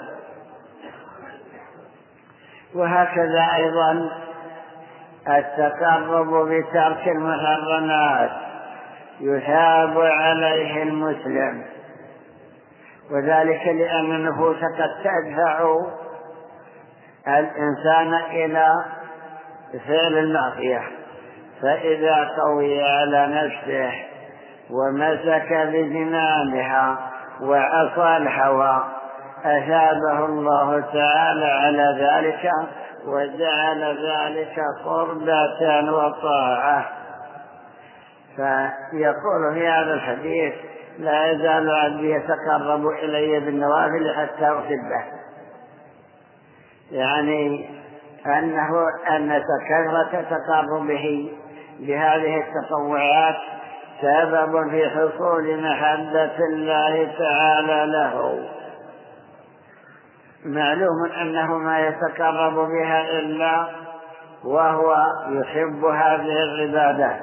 وهكذا أيضا التقرب بترك المحرمات يثاب عليه المسلم، وذلك لأن النفوس قد تدفع الإنسان إلى فعل المعصية، فإذا قوي على نفسه ومسك بزمامها وعصى الهوى أثابه الله تعالى على ذلك وجعل ذلك قربة وطاعة. فيقول في هذا الحديث لا يزال عبدي يتقرب إلي بالنوافل حتى أحبه. يعني أن كثرة تقربه بهذه التطوعات سبب في حصول محبة الله تعالى له. معلوم أنه ما يتقرب بها إلا وهو يحب هذه العبادات.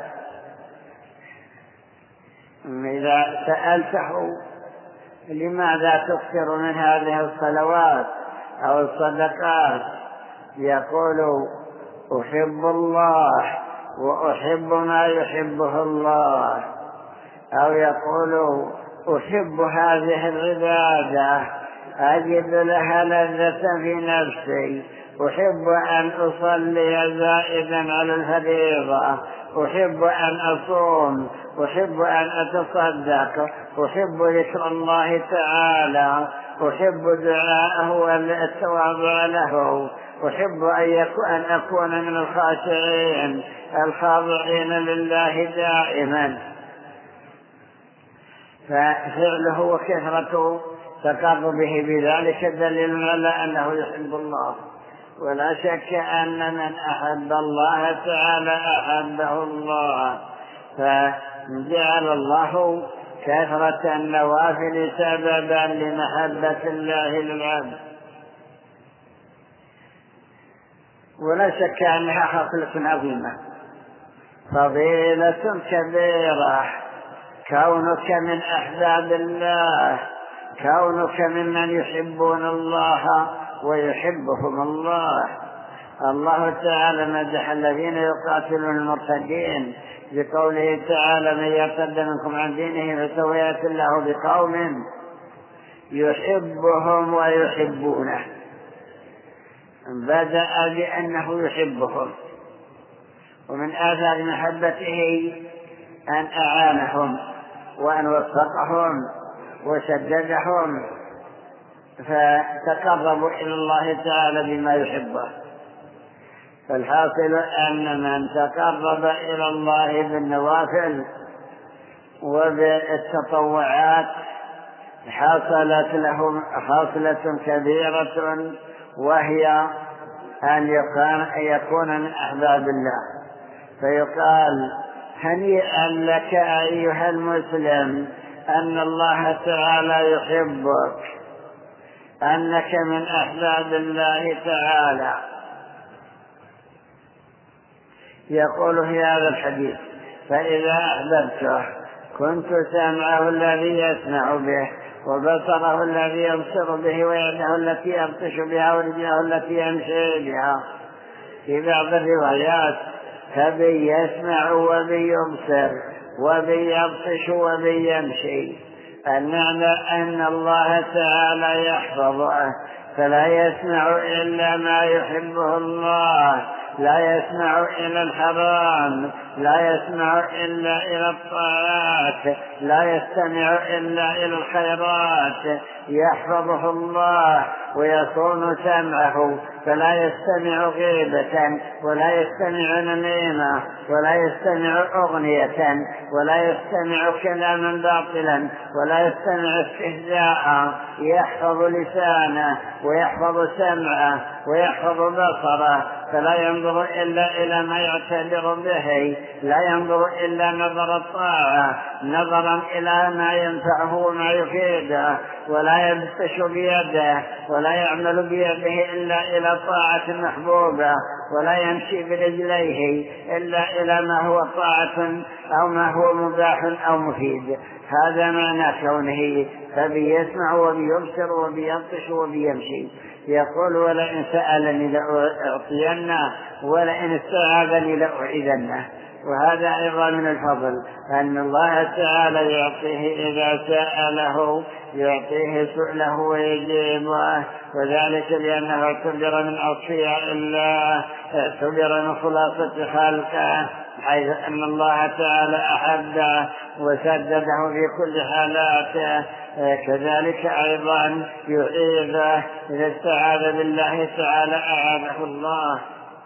إذا سألته لماذا تكثر من هذه الصلوات أو الصدقات يقول أحب الله وأحب ما يحبه الله، أو يقول أحب هذه العبادة أجد لها لذة في نفسي، أحب أن أصلي زائدا على الفريضة، أحب أن أصوم، أحب أن أتصدق، أحب ذكر الله تعالى، أحب دعاءه والتواضع له، أحب أن أكون من الخاشعين الخاضعين لله دائما. ففعله وكثرة تقربه بذلك دليل على أنه يحب الله. ولا شك أن من أحب الله تعالى أحبه الله، فجعل الله كثرة النوافل سببا لمحبة الله للعبد. ولا شك أنها خصلة عظيمة، فضيلة كبيرة، كونك من أحباب الله، كونك ممن يحبون الله ويحبهم الله. الله تعالى مدح الذين يقاتلون المرتدين بقوله تعالى من يرتد منكم عن دينه فسوف يأتي الله بقوم يحبهم ويحبونه. بدأ بأنه يحبهم، ومن آثار محبته أن أعانهم وأن وفقهم وسددهم فتقربوا إلى الله تعالى بما يحبه. فالحاصل أن من تقرب إلى الله بالنوافل وبالتطوعات حصلت له حصلة كبيرة، وهي أن يكون من أحباب الله. فيقال هنيئا لك أيها المسلم أن الله تعالى يحبك، أنك من أحباب الله تعالى. يقول في هذا الحديث فإذا أحببته كنت سمعه الذي يسمع به، وبصره الذي يبصر به، ويده التي يبطش بها، ورجله التي يمشي بها. في بعض الروايات فبي يسمع وبي يبصر وبي يبطش وبي يمشي. المعنى أن الله تعالى يحفظه، فلا يسمع إلا ما يحبه الله، لا يسمع إلى الحرام، لا يسمع إلا إلى الطاعات، لا يستمع إلا إلى الخيرات. يحفظه الله ويصون سمعه، فلا يستمع غيبة، ولا يستمع نميمة، ولا يستمع أغنية، ولا يستمع كلاما باطلا، ولا يستمع استهزاء. يحفظ لسانه ويحفظ سمعه ويحفظ بصره، فلا ينظر إلا إلى ما يعتبر به، لا ينظر إلا نظر الطاعة، نظرا إلى ما ينفعه وما يفيده، ولا يبطش بيده، ولا يعمل بيده إلا إلى الطاعة المحبوبة، ولا يمشي برجليه إلا إلى ما هو طاعة أو ما هو مباح أو مفيد. هذا معنى كونه فبيسمع وبيبصر وبيبطش وبيمشي. يقول ولئن سألني لأعطينه، ولئن استعاذني لأعيذنه. وهذا أيضا من الفضل أن الله تعالى يعطيه إذا سأله، يعطيه سؤله ويجيبه، وذلك لأنه اعتبر من أصفياء الله، اعتبر من خلاصة خلقه، حيث أن الله تعالى أحبه وسدده في كل حالاته. كذلك أيضا يعيذه إذا استعاذ بالله تعالى أعاذه الله.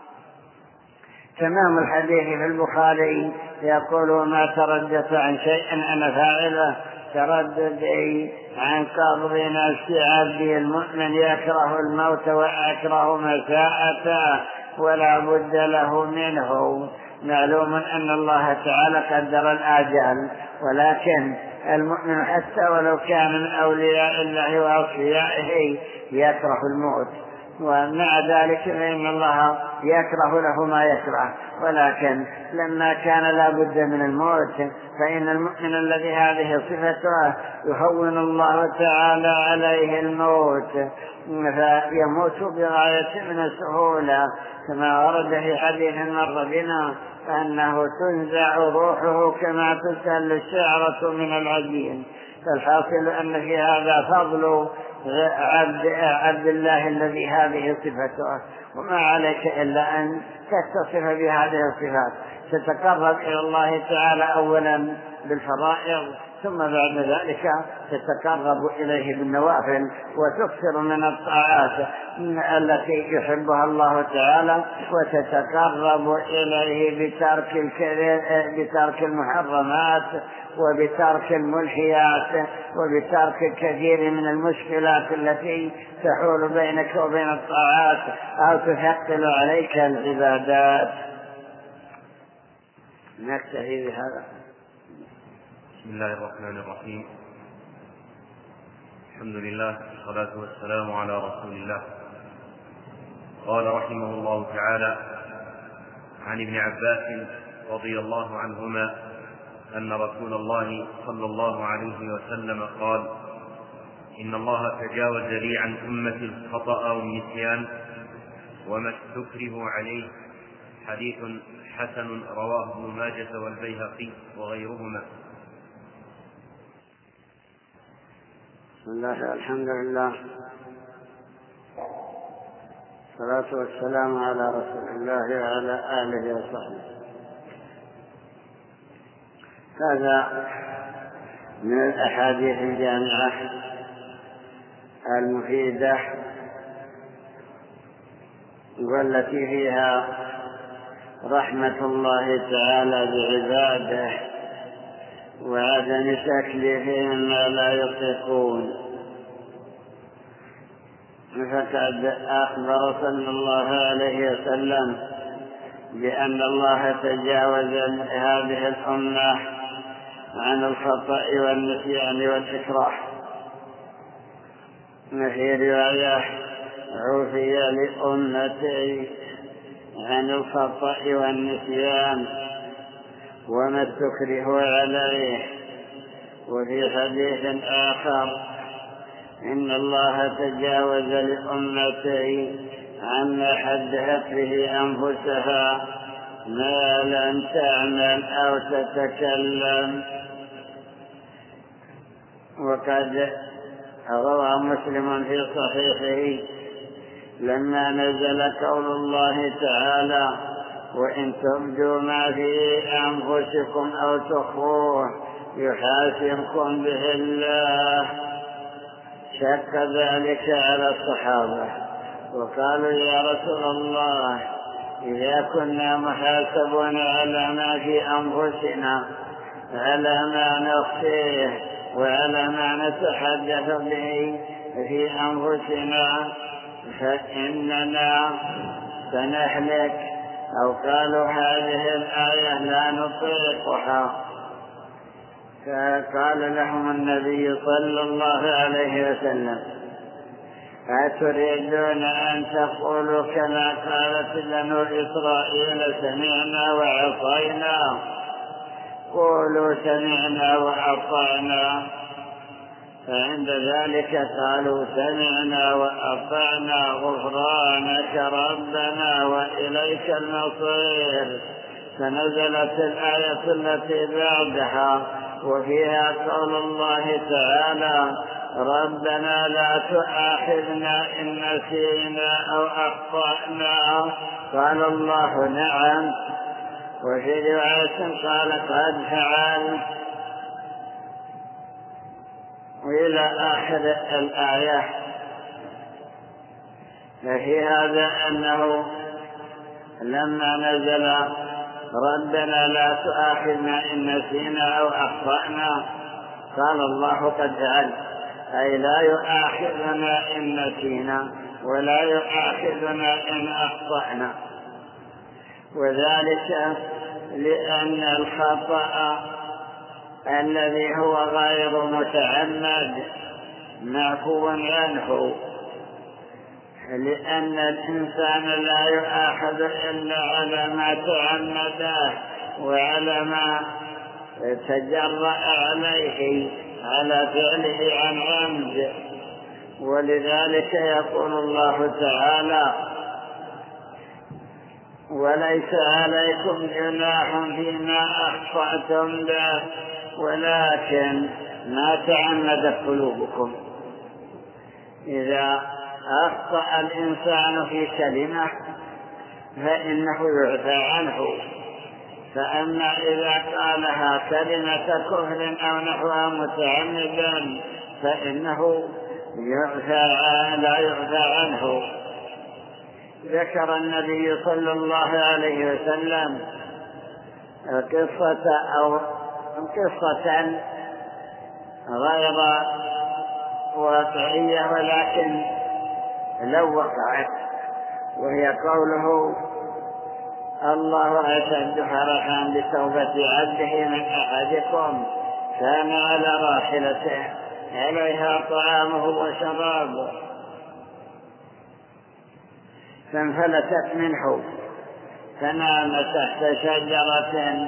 تمام الحديث في البخاري يقول ما ترددت عن شيء أنا فاعله ترددي عن قبض نفس عبده المؤمن يكره الموت ويكره مساءته ولا بد له منه. معلوم أن الله تعالى قدر الآجال، ولكن المؤمن حتى ولو كان من أولياء الله وأصفيائه يكره الموت، ومع ذلك فإن الله يكره له ما يكره، ولكن لما كان لا بد من الموت فإن المؤمن الذي هذه صفته يهون الله تعالى عليه الموت فيموت بغاية من السهولة، كما ورد في حديث مر بنا أنه تنزع روحه كما تسهل الشعرة من العجين. فالحاصل أن في هذا فضل عبد الله الذي هذه صفته، وما عليك إلا أن تتصف بهذه الصفات. تتقرب إلى الله تعالى أولا بالفرائض، ثم بعد ذلك تتقرب إليه بالنوافل وتكثر من الطاعات التي يحبها الله تعالى، وتتقرب إليه بترك المحرمات وبترك الملهيات وبترك الكثير من المشكلات التي تحول بينك وبين الطاعات أو تثقل عليك العبادات. نكتفي بهذا. بسم الله الرحمن الرحيم. الحمد لله والصلاة والسلام على رسول الله. قال رحمه الله تعالى: عن ابن عباس رضي الله عنهما أن رسول الله صلى الله عليه وسلم قال: إن الله تجاوز لي عن أمتي الخطأ والنسيان وما استكرهوا عليه. حديث حسن رواه ابن ماجه والبيهقي وغيرهما. بسم الله، الحمد لله، الصلاة والسلام على رسول الله وعلى آله وصحبه. هذا من الأحاديث الجامعة المفيدة والتي فيها رحمة الله تعالى بعباده وعدم تكليفهم ما لا يطيقون. فقد أخبر صلى الله عليه وسلم بأن الله تجاوز هذه الأمة عن الخطأ والنسيان والإكراه. في رواية: عفي لأمتي عن الخطأ والنسيان وما استكرهوا عليه. وفي حديث آخر: إن الله تجاوز لأمتي عما حدثت به أنفسها ما لم تعمل أو تتكلم. وقد روى مسلم في صحيحه لما نزل قول الله تعالى: وإن تبدوا ما في أنفسكم أو تخفوه يحاسبكم به الله، شك ذلك على الصحابة وقالوا: يا رسول الله، إذا كنا محاسبون على ما في أنفسنا على ما نخفيه وعلى ما نتحدث به في أنفسنا فإننا سنهلك. أو قالوا: هذه الآية لا نطيقها. فقال لهم النبي صلى الله عليه وسلم: أتريدون أن تقولوا كما قالت بنو إسرائيل سمعنا وعصينا؟ قولوا سمعنا وأطعنا. فعند ذلك قالوا: سمعنا وأطعنا غفرانك ربنا وإليك المصير. فنزلت الآية التي بعدها وفيها قول الله تعالى: ربنا لا تؤاخذنا إن نسينا أو أخطأنا. قال الله: نعم. وفي رواية قال: قد فعلت، وإلى آخر الآية. ففي هذا أنه لما نزل ربنا لا تؤاخذنا إن نسينا أو أخطأنا قال الله قد فعل، أي لا يؤاخذنا إن نسينا ولا يؤاخذنا إن أخطأنا. وذلك لأن الخطأ الذي هو غير متعمد معفو عنه، لأن الإنسان لا يؤاخذ إلا على ما تعمده وعلى ما تجرأ عليه على فعله عن عمد. ولذلك يقول الله تعالى: وليس عليكم جناح فيما أخطأتم به ولكن ما تعمدت قلوبكم. إذا أخطأ الإنسان في كلمة فإنه يعفى عنه، فأما إذا قالها كلمة كفر أو نحوها متعمدا فإنه لا يعفى عنه. ذكر النبي صلى الله عليه وسلم قصة غير واقعية ولكن لو وقعت، وهي قوله: الله أشد فرحا بتوبة عبده من أحدكم كان على راحلته عليها طعامه وشرابه فانفلتت منه فنام تحت شجرة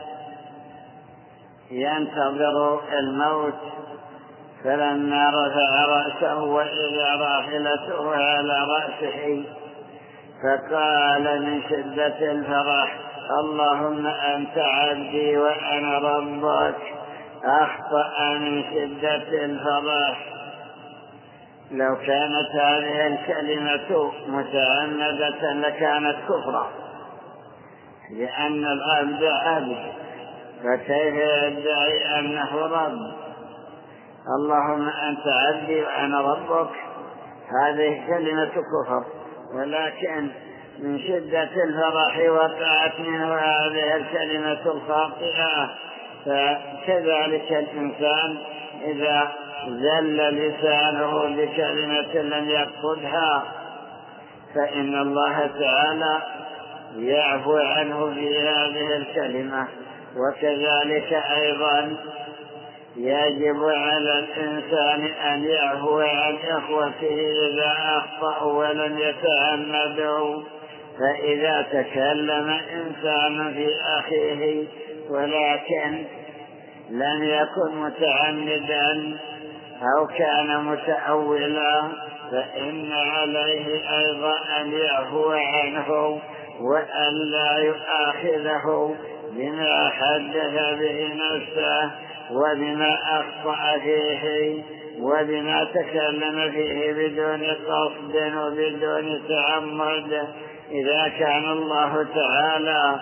ينتظر الموت، فلما رفع رأسه وإذا راحلته على رأسه فقال من شدة الفرح: اللهم أنت عبدي وأنا ربك. أخطأ من شدة الفرح. لو كانت هذه الكلمة متعمدة لكانت كفرا، لأن العبد عبد، فكيف يدعي أنه رب؟ اللهم أنت عبدي وأنا ربك، هذه كلمة كفر، ولكن من شدة الفرح وقعت منه هذه الكلمة الخاطئة. فكذلك الإنسان إذا زل لسانه بكلمة لم يقصدها فإن الله تعالى يعفو عنه في هذه الكلمة. وكذلك أيضا يجب على الإنسان أن يعفو عن إخوته إذا أخطأوا ولم يتعمدوا. فإذا تكلم إنسان في أخيه ولكن لم يكن متعمدا أو كان متأولا فإن عليه أيضا أن يعفو عنه وأن لا يؤاخذه بما حدث به نفسه وبما أخطأ فيه وبما تكلم فيه بدون قصد وبدون تعمد، إذا كان الله تعالى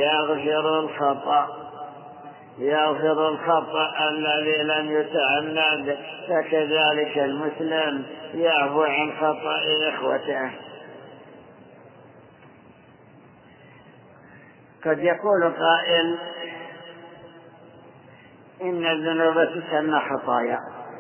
يغفر الخطأ الذي لم يتعمد، فكذلك المسلم يعفو عن خطأ إخوته. قد يقول قائل: إن الذنوب تسمى خطايا،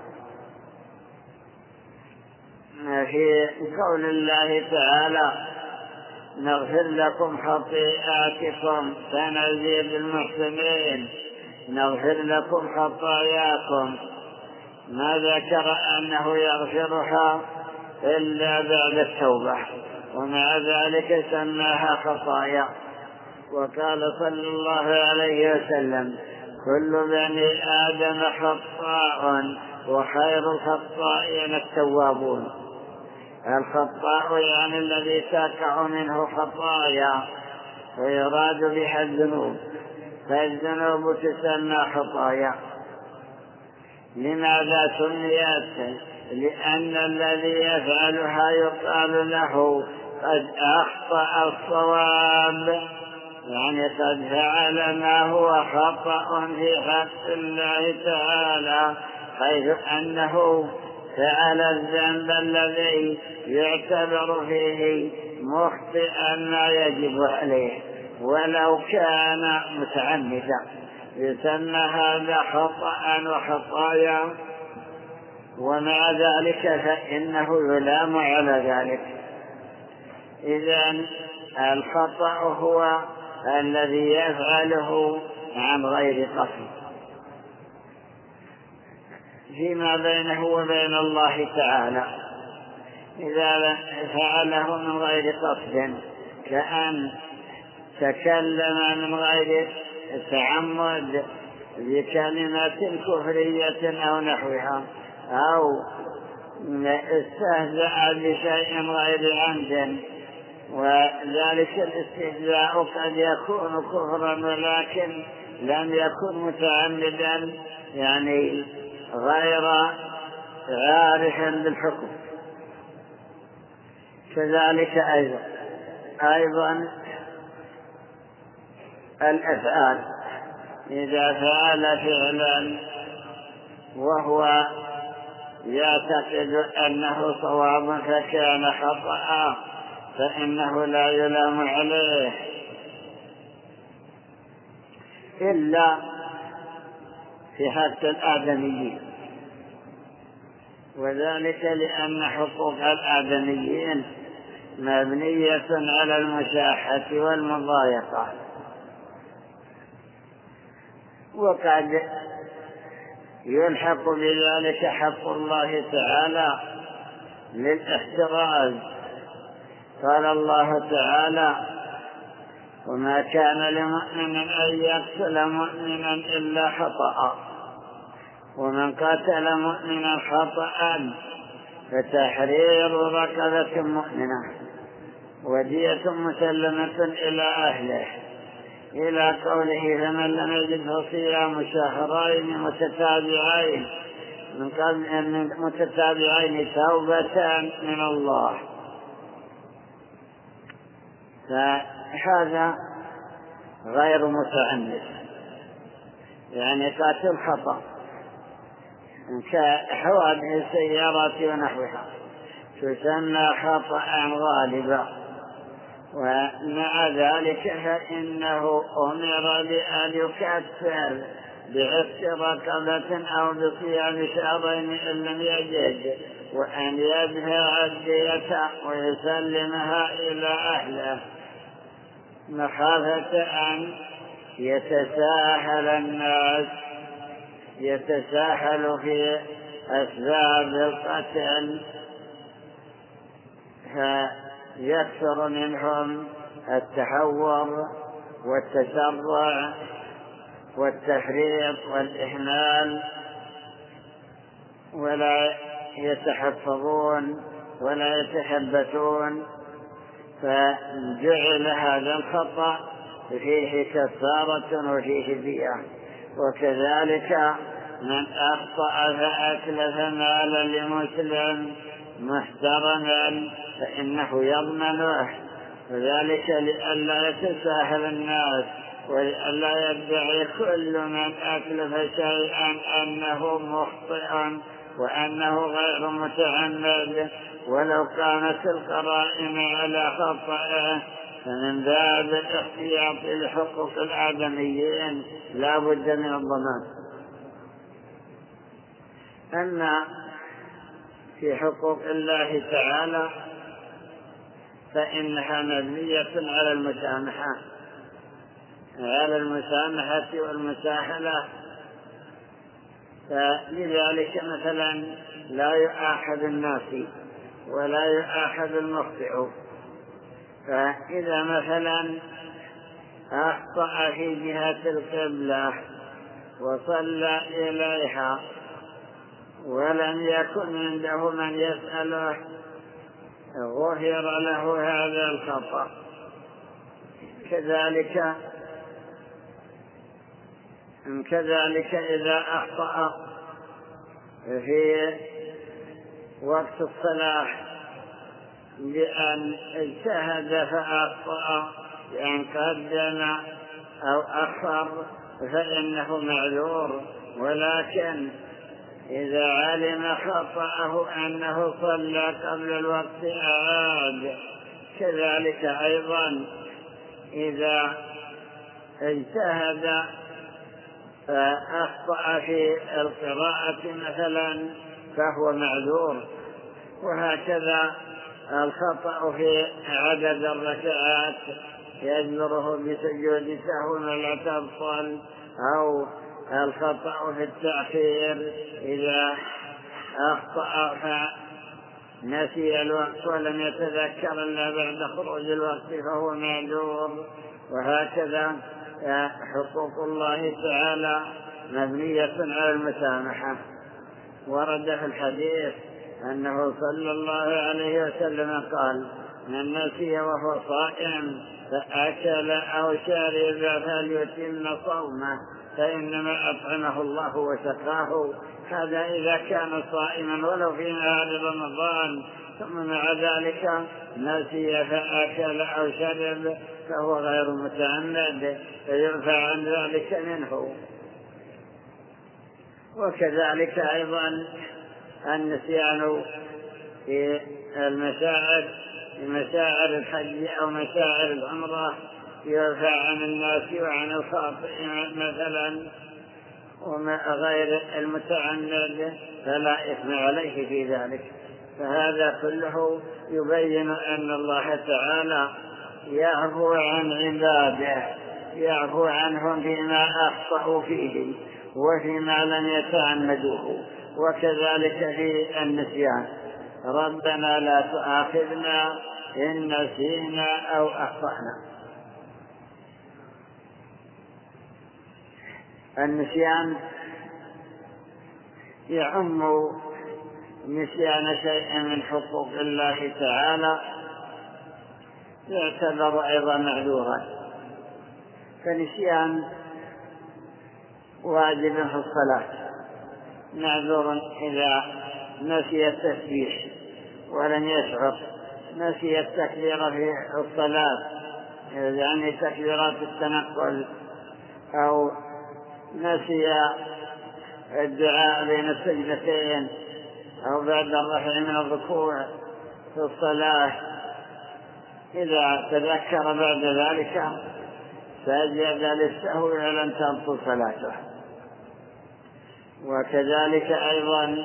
في قول الله تعالى: نغفر لكم خطيئاتكم سنزيد المحسنين، نغفر لكم خطاياكم، ما ذكر أنه يغفرها إلا بعد التوبة، ومع ذلك سماها خطايا. وقال صلى الله عليه وسلم: كل بني آدم خطاء وخير الخطائين التوابون. الخطاء يعني الذي تقع منه خطايا ويراد بها الذنوب، فالذنوب تسمى خطايا. لماذا سميت؟ لأن الذي يفعلها يقال له قد أخطأ الصواب، يعني قد فعل ما هو خطأ في حق الله تعالى، حيث أنه فعل الذنب الذي يعتبر فيه مخطئا ما يجب عليه ولو كان متعمدا. يسمى هذا خطأ وخطايا، ومع ذلك فإنه يلام على ذلك. إذن الخطأ هو الذي يفعله عن غير قصد فيما بينه وبين الله تعالى. إذا فعله من غير قصد كأن تكلم من غير تعمد بكلمة كفرية أو نحوها، أو استهزأ بشيء غير عمد، وذلك الاستهزاء قد يكون كفرا ولكن لم يكن متعمدا، يعني غير عارف بالحكم. كذلك أيضا الأفعال، إذا فعل فعلا وهو يعتقد أنه صواب فكان خطأ فإنه لا يلام عليه، إلا في حق الآدميين، وذلك لأن حقوق الآدميين مبنية على المشاحة والمضايقة، وقد يلحق بذلك حق الله تعالى للاحتراز. قال الله تعالى: وما كان لمؤمن أن يقتل مؤمنا إلا خطأ، ومن قتل مؤمنا خطأ فتحرير رقبة مؤمنة ودية مسلمة إلى أهله، إلى قوله: فمن لم يجد فصيام شهرين متتابعين توبة من الله. فهذا غير متعمد، يعني قاتل خطأ كحوادث السيارات ونحوها تسمى خطأ غالبا، ومع ذلك فإنه أمر بأن يكفر بعتق رقبة أو بصيام شهرين إن لم يجد، وأن يدفع الدية ويسلمها إلى أهله، مخافة أن يتساهل في أسباب القتل، فيكثر منهم التحور والتسرع والتفريط والإهمال، ولا يتحفظون ولا يتثبتون، فجعل هذا الخطأ فيه كفارة وفيه دية. وكذلك من أخطأ فأتلف مالا لمسلم محترما فإنه يضمنه، وذلك لئلا يتساهل الناس ولئلا يدعي كل من أتلف شيئا أنه مخطئ وأنه غير متعمد، ولو كانت القرائن على خطئه. فمن باب الاحتياط لحقوق الآدميين لا بد من الضمان. أما في حقوق الله تعالى فإنها مبنية على المسامحة والمساهلة. فلذلك مثلا لا يؤاخذ الناس ولا يؤاخذ المخطئ، فإذا مثلا أخطأ في جهة القبلة وصلى إليها ولم يكن عنده من يسأله غفر له هذا الخطأ. كذلك إذا أخطأ في وقت الصلاة بأن اجتهد فأخطأ بأن قدم أو أخر فإنه معذور، ولكن إذا علم خطأه أنه صلى قبل الوقت أعاد. كذلك أيضا إذا اجتهد فأخطأ في القراءة مثلا فهو معذور. وهكذا الخطأ في عدد الركعات يجبره بسجود سهو لا تبطل، أو الخطأ في التأخير إذا أخطأ فنسي الوقت ولم يتذكر إلا بعد خروج الوقت فهو معذور. وهكذا حقوق الله تعالى مبنية على المسامحة. ورد في الحديث أنه صلى الله عليه وسلم قال: من نسي وهو صائم فأكل أو شرب فليتم صومه فإنما أطعمه الله وسقاه. هذا إذا كان صائما ولو في نهار رمضان، ثم مع ذلك نسي فأكل أو شرب فهو غير متعمد فيرفع عن ذلك منه. وكذلك أيضا النسيان في مشاعر الحج أو مشاعر العمرة يرفع عن الناس وعن الخاطئ مثلا وغير المتعمد فلا إثم عليه في ذلك. فهذا كله يبين أن الله تعالى يعفو عن عباده، يعفو عنهم فيما أخطأوا فيه وفيما لم يتعمدوه. وكذلك في النسيان: ربنا لا تؤاخذنا إن نسينا أو أخطأنا. النسيان يعم نسيان شيء من حقوق الله تعالى، يعتبر أيضا معذورا. فنسيان واجب في الصلاة، معذور إذا نسي التسبيح ولم يشعر، نسي التكبير في الصلاة يعني تكبيرات التنقل، أو نسي الدعاء بين السجدتين أو بعد الرفع من الركوع في الصلاة، إذا تذكر بعد ذلك سجد للسهو ولم تبطل صلاته. وكذلك أيضا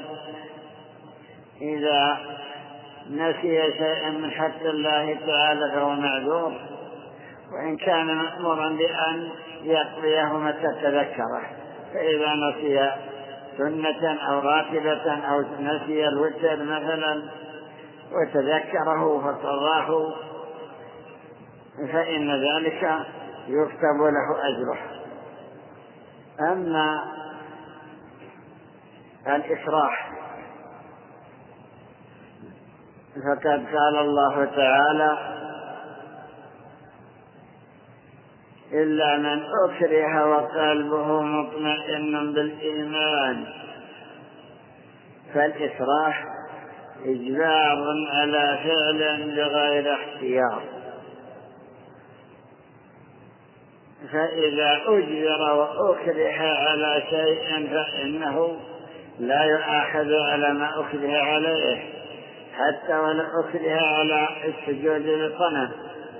إذا نسي شيئا من حق الله تعالى فهو معذور، وإن كان مأمورا بأن يقضيه متى تذكره. فإذا نسي سنة أو راتبة أو نسي الوتر مثلا وتذكره فقضاه فإن ذلك يكتب له أجره. أما الإكراه فقد قال الله تعالى: إلا من أكره وقلبه مطمئن بالإيمان. فالإكراه إجبار على فعل بغير اختيار، فإذا أجبر وأكره على شيء فإنه لا يؤاخذ على ما أكره عليه، حتى ولو أكره على السجود للصنم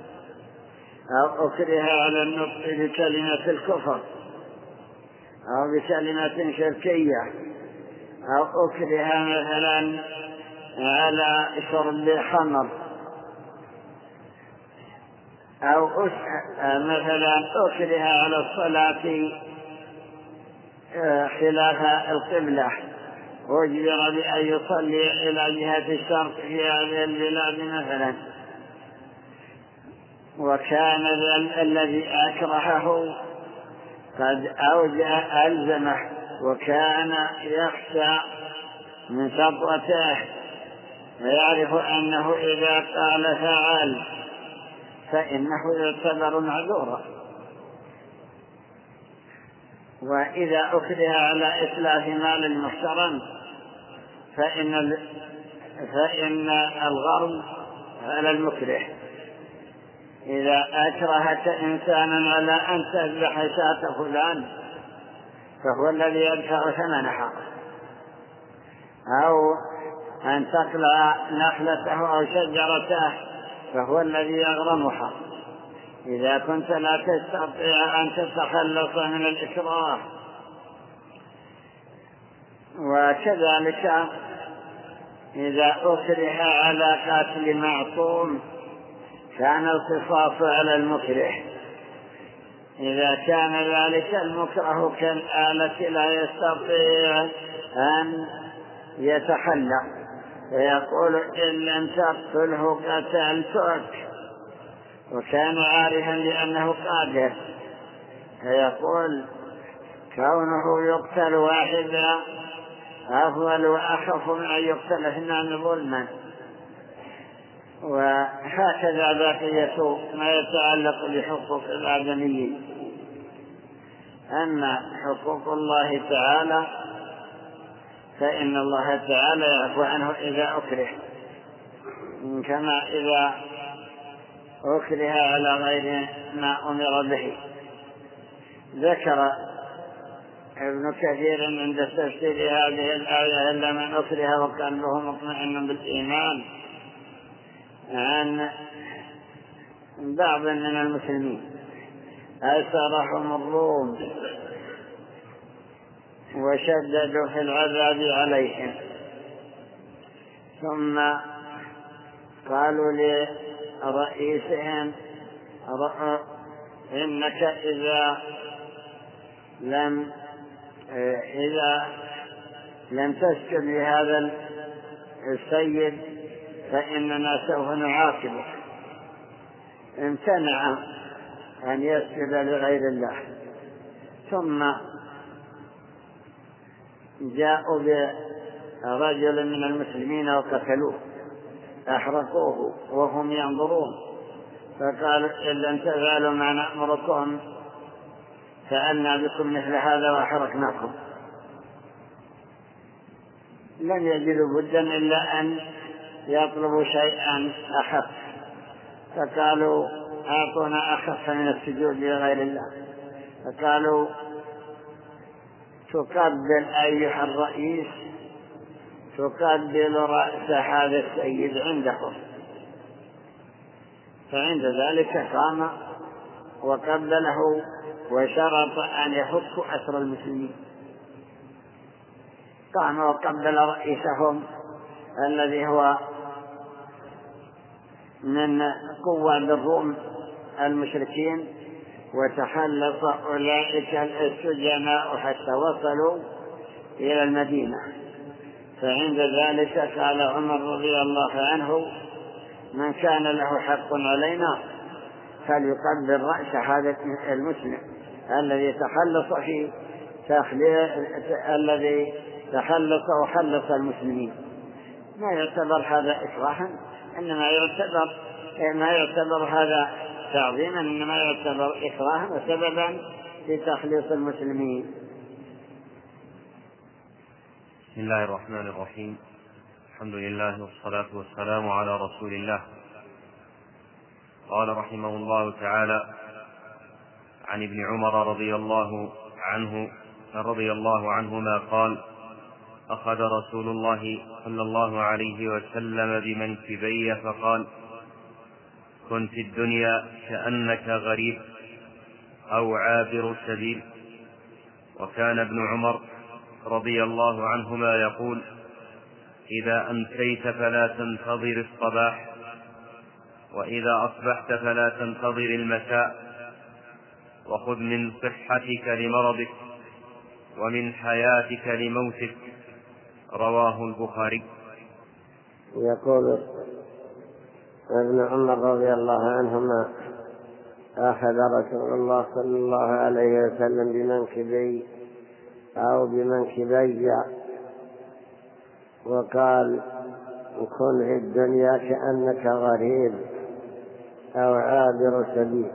أو أكره على النطق بكلمة الكفر أو بكلمة شركية أو أكره مثلا على شرب خمر أو مثلا أكره على الصلاة خلاف القبلة وأجبر بأن يصلي إلى جهة الشرق في هذه البلاد مثلا، وكان الذي أكرهه قد ألزمه وكان يخشى من سطوته ويعرف أنه إذا قال فعل فإنه يعتبر معذورا. وإذا أكره على إتلاف مال المحترم فإن الغرم على المكره. إذا أكرهت إنسانا على أن تذبح شاة فلان فهو الذي يدفع ثمنها، أو أن تقلع نخلته أو شجرته فهو الذي يغرمها. إذا كنت لا تستطيع أن تتخلص من الإكراه وكذلك إذا أكره على قاتل معصوم كان القصاص على المكره، إذا كان ذلك المكره كالآلة لا يستطيع أن يتخلى فيقول إن لم تقتله قتلتك، وكان عارفا بأنه قادر فيقول كونه يقتل واحدا أفضل وأخف من أن يقتل اثنان ظلما. وهكذا بقية ما يتعلق بحقوق الآدميين. أما حقوق الله تعالى فإن الله تعالى يعفو عنه إذا أكره، كما إذا أكره على غير ما أمر به. ذكر ابن كثير عند تفسير هذه الآية إلا من أكره وقلبه مطمئن بالإيمان عن بعض من المسلمين أسرهم الروم وشددوا في العذاب عليهم، ثم قالوا لرئيسهم إنك إذا لم تسجد لهذا السيد فإننا سوف نعاقبك. امتنع أن يسجد لغير الله، ثم جاءوا برجل من المسلمين وقتلوه أحرقوه وهم ينظرون، فقالوا إن لم تفعلوا ما نأمركم فعلنا بكم مثل هذا وأحرقناكم. لم يجدوا بدا إلا أن يطلبوا شيئا أخف، فقالوا أعطونا أخف من السجود لغير الله. فقالوا تقبل أيها الرئيس، تقبل رأس هذا السيد عندكم. فعند ذلك قام وقبله وشرط أن يفك أسر المسلمين. قام وقبل رئيسهم الذي هو من قواد الروم المشركين، وتخلص أولئك السجناء حتى وصلوا إلى المدينة. فعند ذلك قال عمر رضي الله عنه من كان له حق علينا فليقبل رأس هذا المسلم الذي الذي تخلص وخلص المسلمين. ما يعتبر هذا إكراها، إنما ما يعتبر هذا تعظيما، إنما يعتبر إكراها وسببا لتخليص المسلمين. بسم الله الرحمن الرحيم. الحمد لله والصلاة والسلام على رسول الله. قال رحمه الله تعالى عن ابن عمر رضي الله عنهما قال أخذ رسول الله صلى الله عليه وسلم بمنكبي فقال كن في الدنيا كأنك غريب أو عابر سبيل. وكان ابن عمر رضي الله عنهما يقول إذا أمسيت فلا تنتظر الصباح، وإذا أصبحت فلا تنتظر المساء، وخذ من صحتك لمرضك ومن حياتك لموتك. رواه البخاري. يقول ابن عمر رضي الله عنهما أخذ رسول الله صلى الله عليه وسلم بمنكبي أو بمنكبي وقال كن في الدنيا كأنك غريب أو عابر سبيل.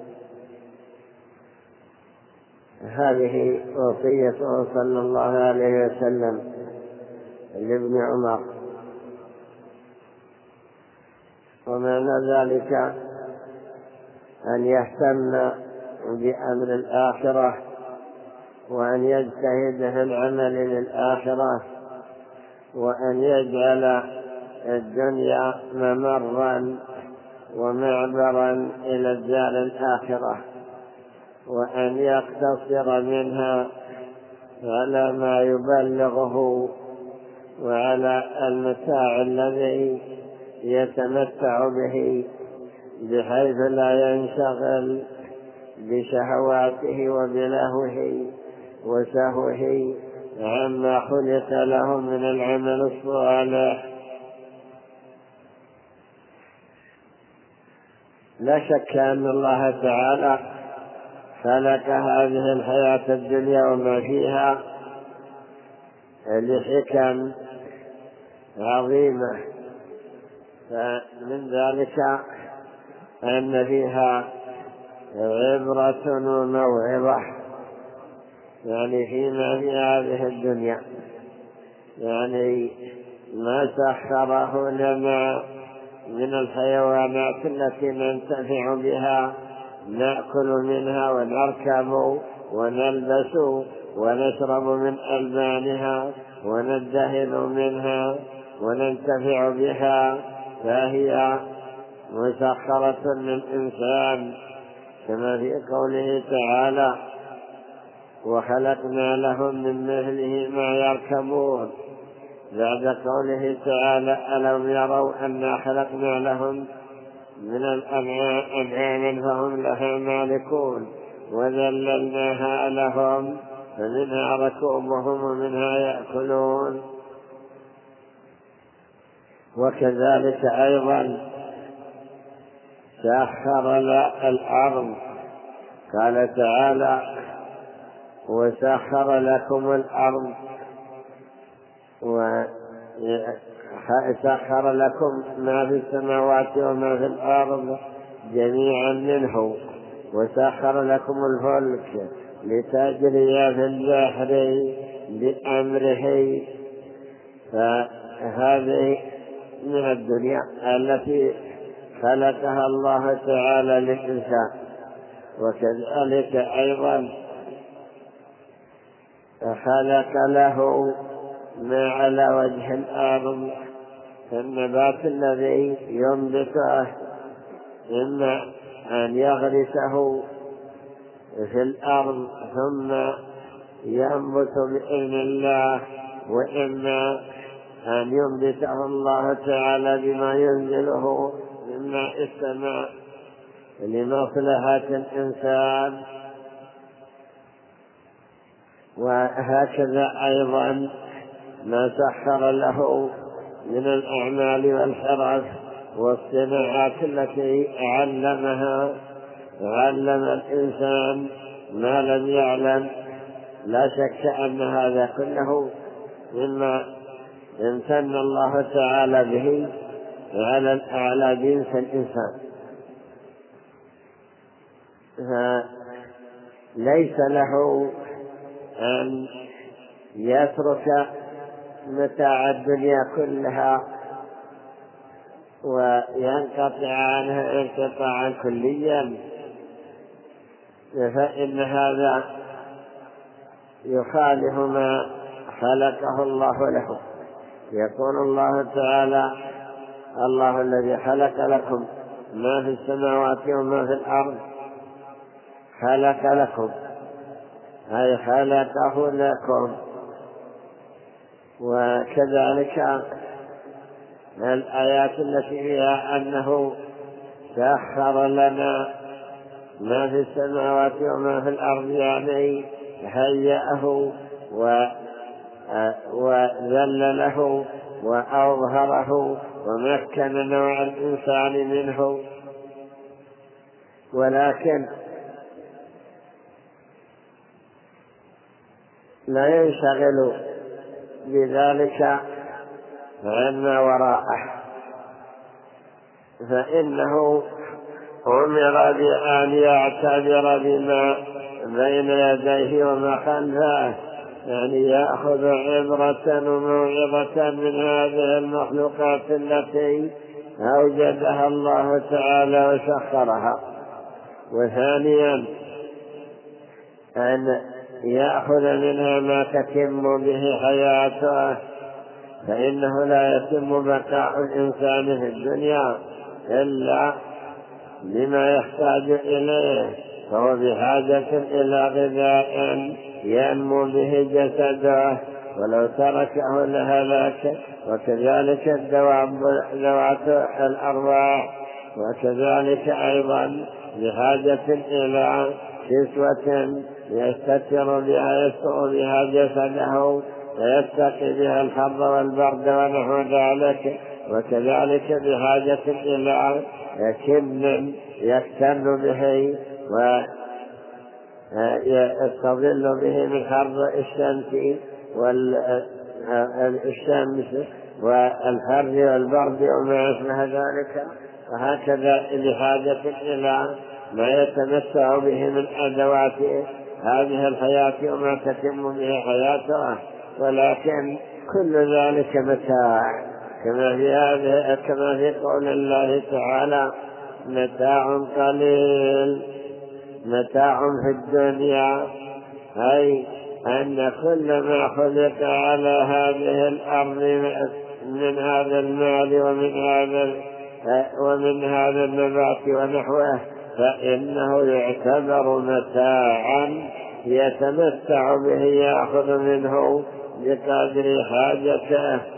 هذه وصيته صلى الله عليه وسلم لابن عمر، ومعنى ذلك أن يهتم بأمر الآخرة وأن يجتهد في العمل للآخرة، وأن يجعل الدنيا ممرا ومعبرا إلى الدار الآخرة، وأن يقتصر منها على ما يبلغه وعلى المتاع الذي يتمتع به، بحيث لا ينشغل بشهواته وبلهوه وسهوه عما خلق له من العمل الصالح. لا شك أن الله تعالى خلق هذه الحياة الدنيا وما فيها لحكم عظيمة، فمن ذلك أن فيها عبرة وموعظة، يعني فيما في هذه الدنيا، يعني ما سخره لنا من الحيوانات التي ننتفع بها، نأكل منها ونركب ونلبس ونشرب من ألبانها وندهن منها وننتفع بها، فهي مسخرة للإنسان، كما في قوله تعالى: وخلقنا لهم من مثله ما يركبون، بعد قوله تعالى: ألم يروا أنا خلقنا لهم من الأنعام فهم لها مالكون وذللناها لهم فمنها ركوبهم ومنها يأكلون. وكذلك أيضا سخر الأرض، قال تعالى: وسخر لكم الأرض وسخر لكم ما في السماوات وما في الأرض جميعا منه، وسخر لكم الفلك لتجري في البحر بأمره. فهذه من الدنيا التي خلقها الله تعالى للإنسان. وكذلك أيضا خلق له ما على وجه الأرض، فالنبات الذي ينبته إما أن يغرسه في الأرض ثم ينبت بإذن الله، وإما أن ينبته الله تعالى بما ينزله من ماء السماء لمصلحة الإنسان. وهكذا أيضا ما سخر له من الأعمال والحرف والصناعات التي علم الإنسان ما لم يعلم. لا شك أن هذا كله مما امتن الله تعالى به على جنس الإنسان، فليس له أن يترك متاع الدنيا كلها وينقطع عنها انقطاعا كليا، فإن هذا يخالف ما خلقه الله له. يقول الله تعالى: الله الذي خلق لكم ما في السماوات وما في الأرض، خلق لكم أي خلقه لكم. وكذلك الآيات التي فيها أنه سخر لنا ما في السماوات وما في الأرض، يعني هيأه وذلله وأظهره ومكن نوع الإنسان منه. ولكن لا ينشغل بذلك عما وراءه، فإنه أمر بأن يعتبر بما بين يديه وما خلفه، يعني يأخذ عبرة وموعظة من هذه المخلوقات التي أوجدها الله تعالى وسخرها. وثانيا أن يأخذ منها ما تتم به حياته، فإنه لا يتم بقاء الإنسان في الدنيا إلا بما يحتاج إليه فهو بحاجة إلى غذاء ينمو به جسده، ولو تركه لهلاك. وكذلك الدواب ذوات الأرواح، وكذلك أيضا بحاجة إلى كسوة يستتر بها يستر بها جسده ويتقي بها الحر والبرد ونحو ذلك. وكذلك بحاجة إلى كن يكتن به ويستظل به من حر الشمس والحر والبرد وما أشبه ذلك. وهكذا بحاجة إلى ما يتمتع به من أدوات هذه الحياة وما تتم به حياته. ولكن كل ذلك متاع، كما في قول الله تعالى: متاع قليل، متاع في الدنيا، أي أن كل ما خلق على هذه الأرض من هذا المال ومن هذا النبات ونحوه فإنه يعتبر متاعا يتمتع به، يأخذ منه بقدر حاجته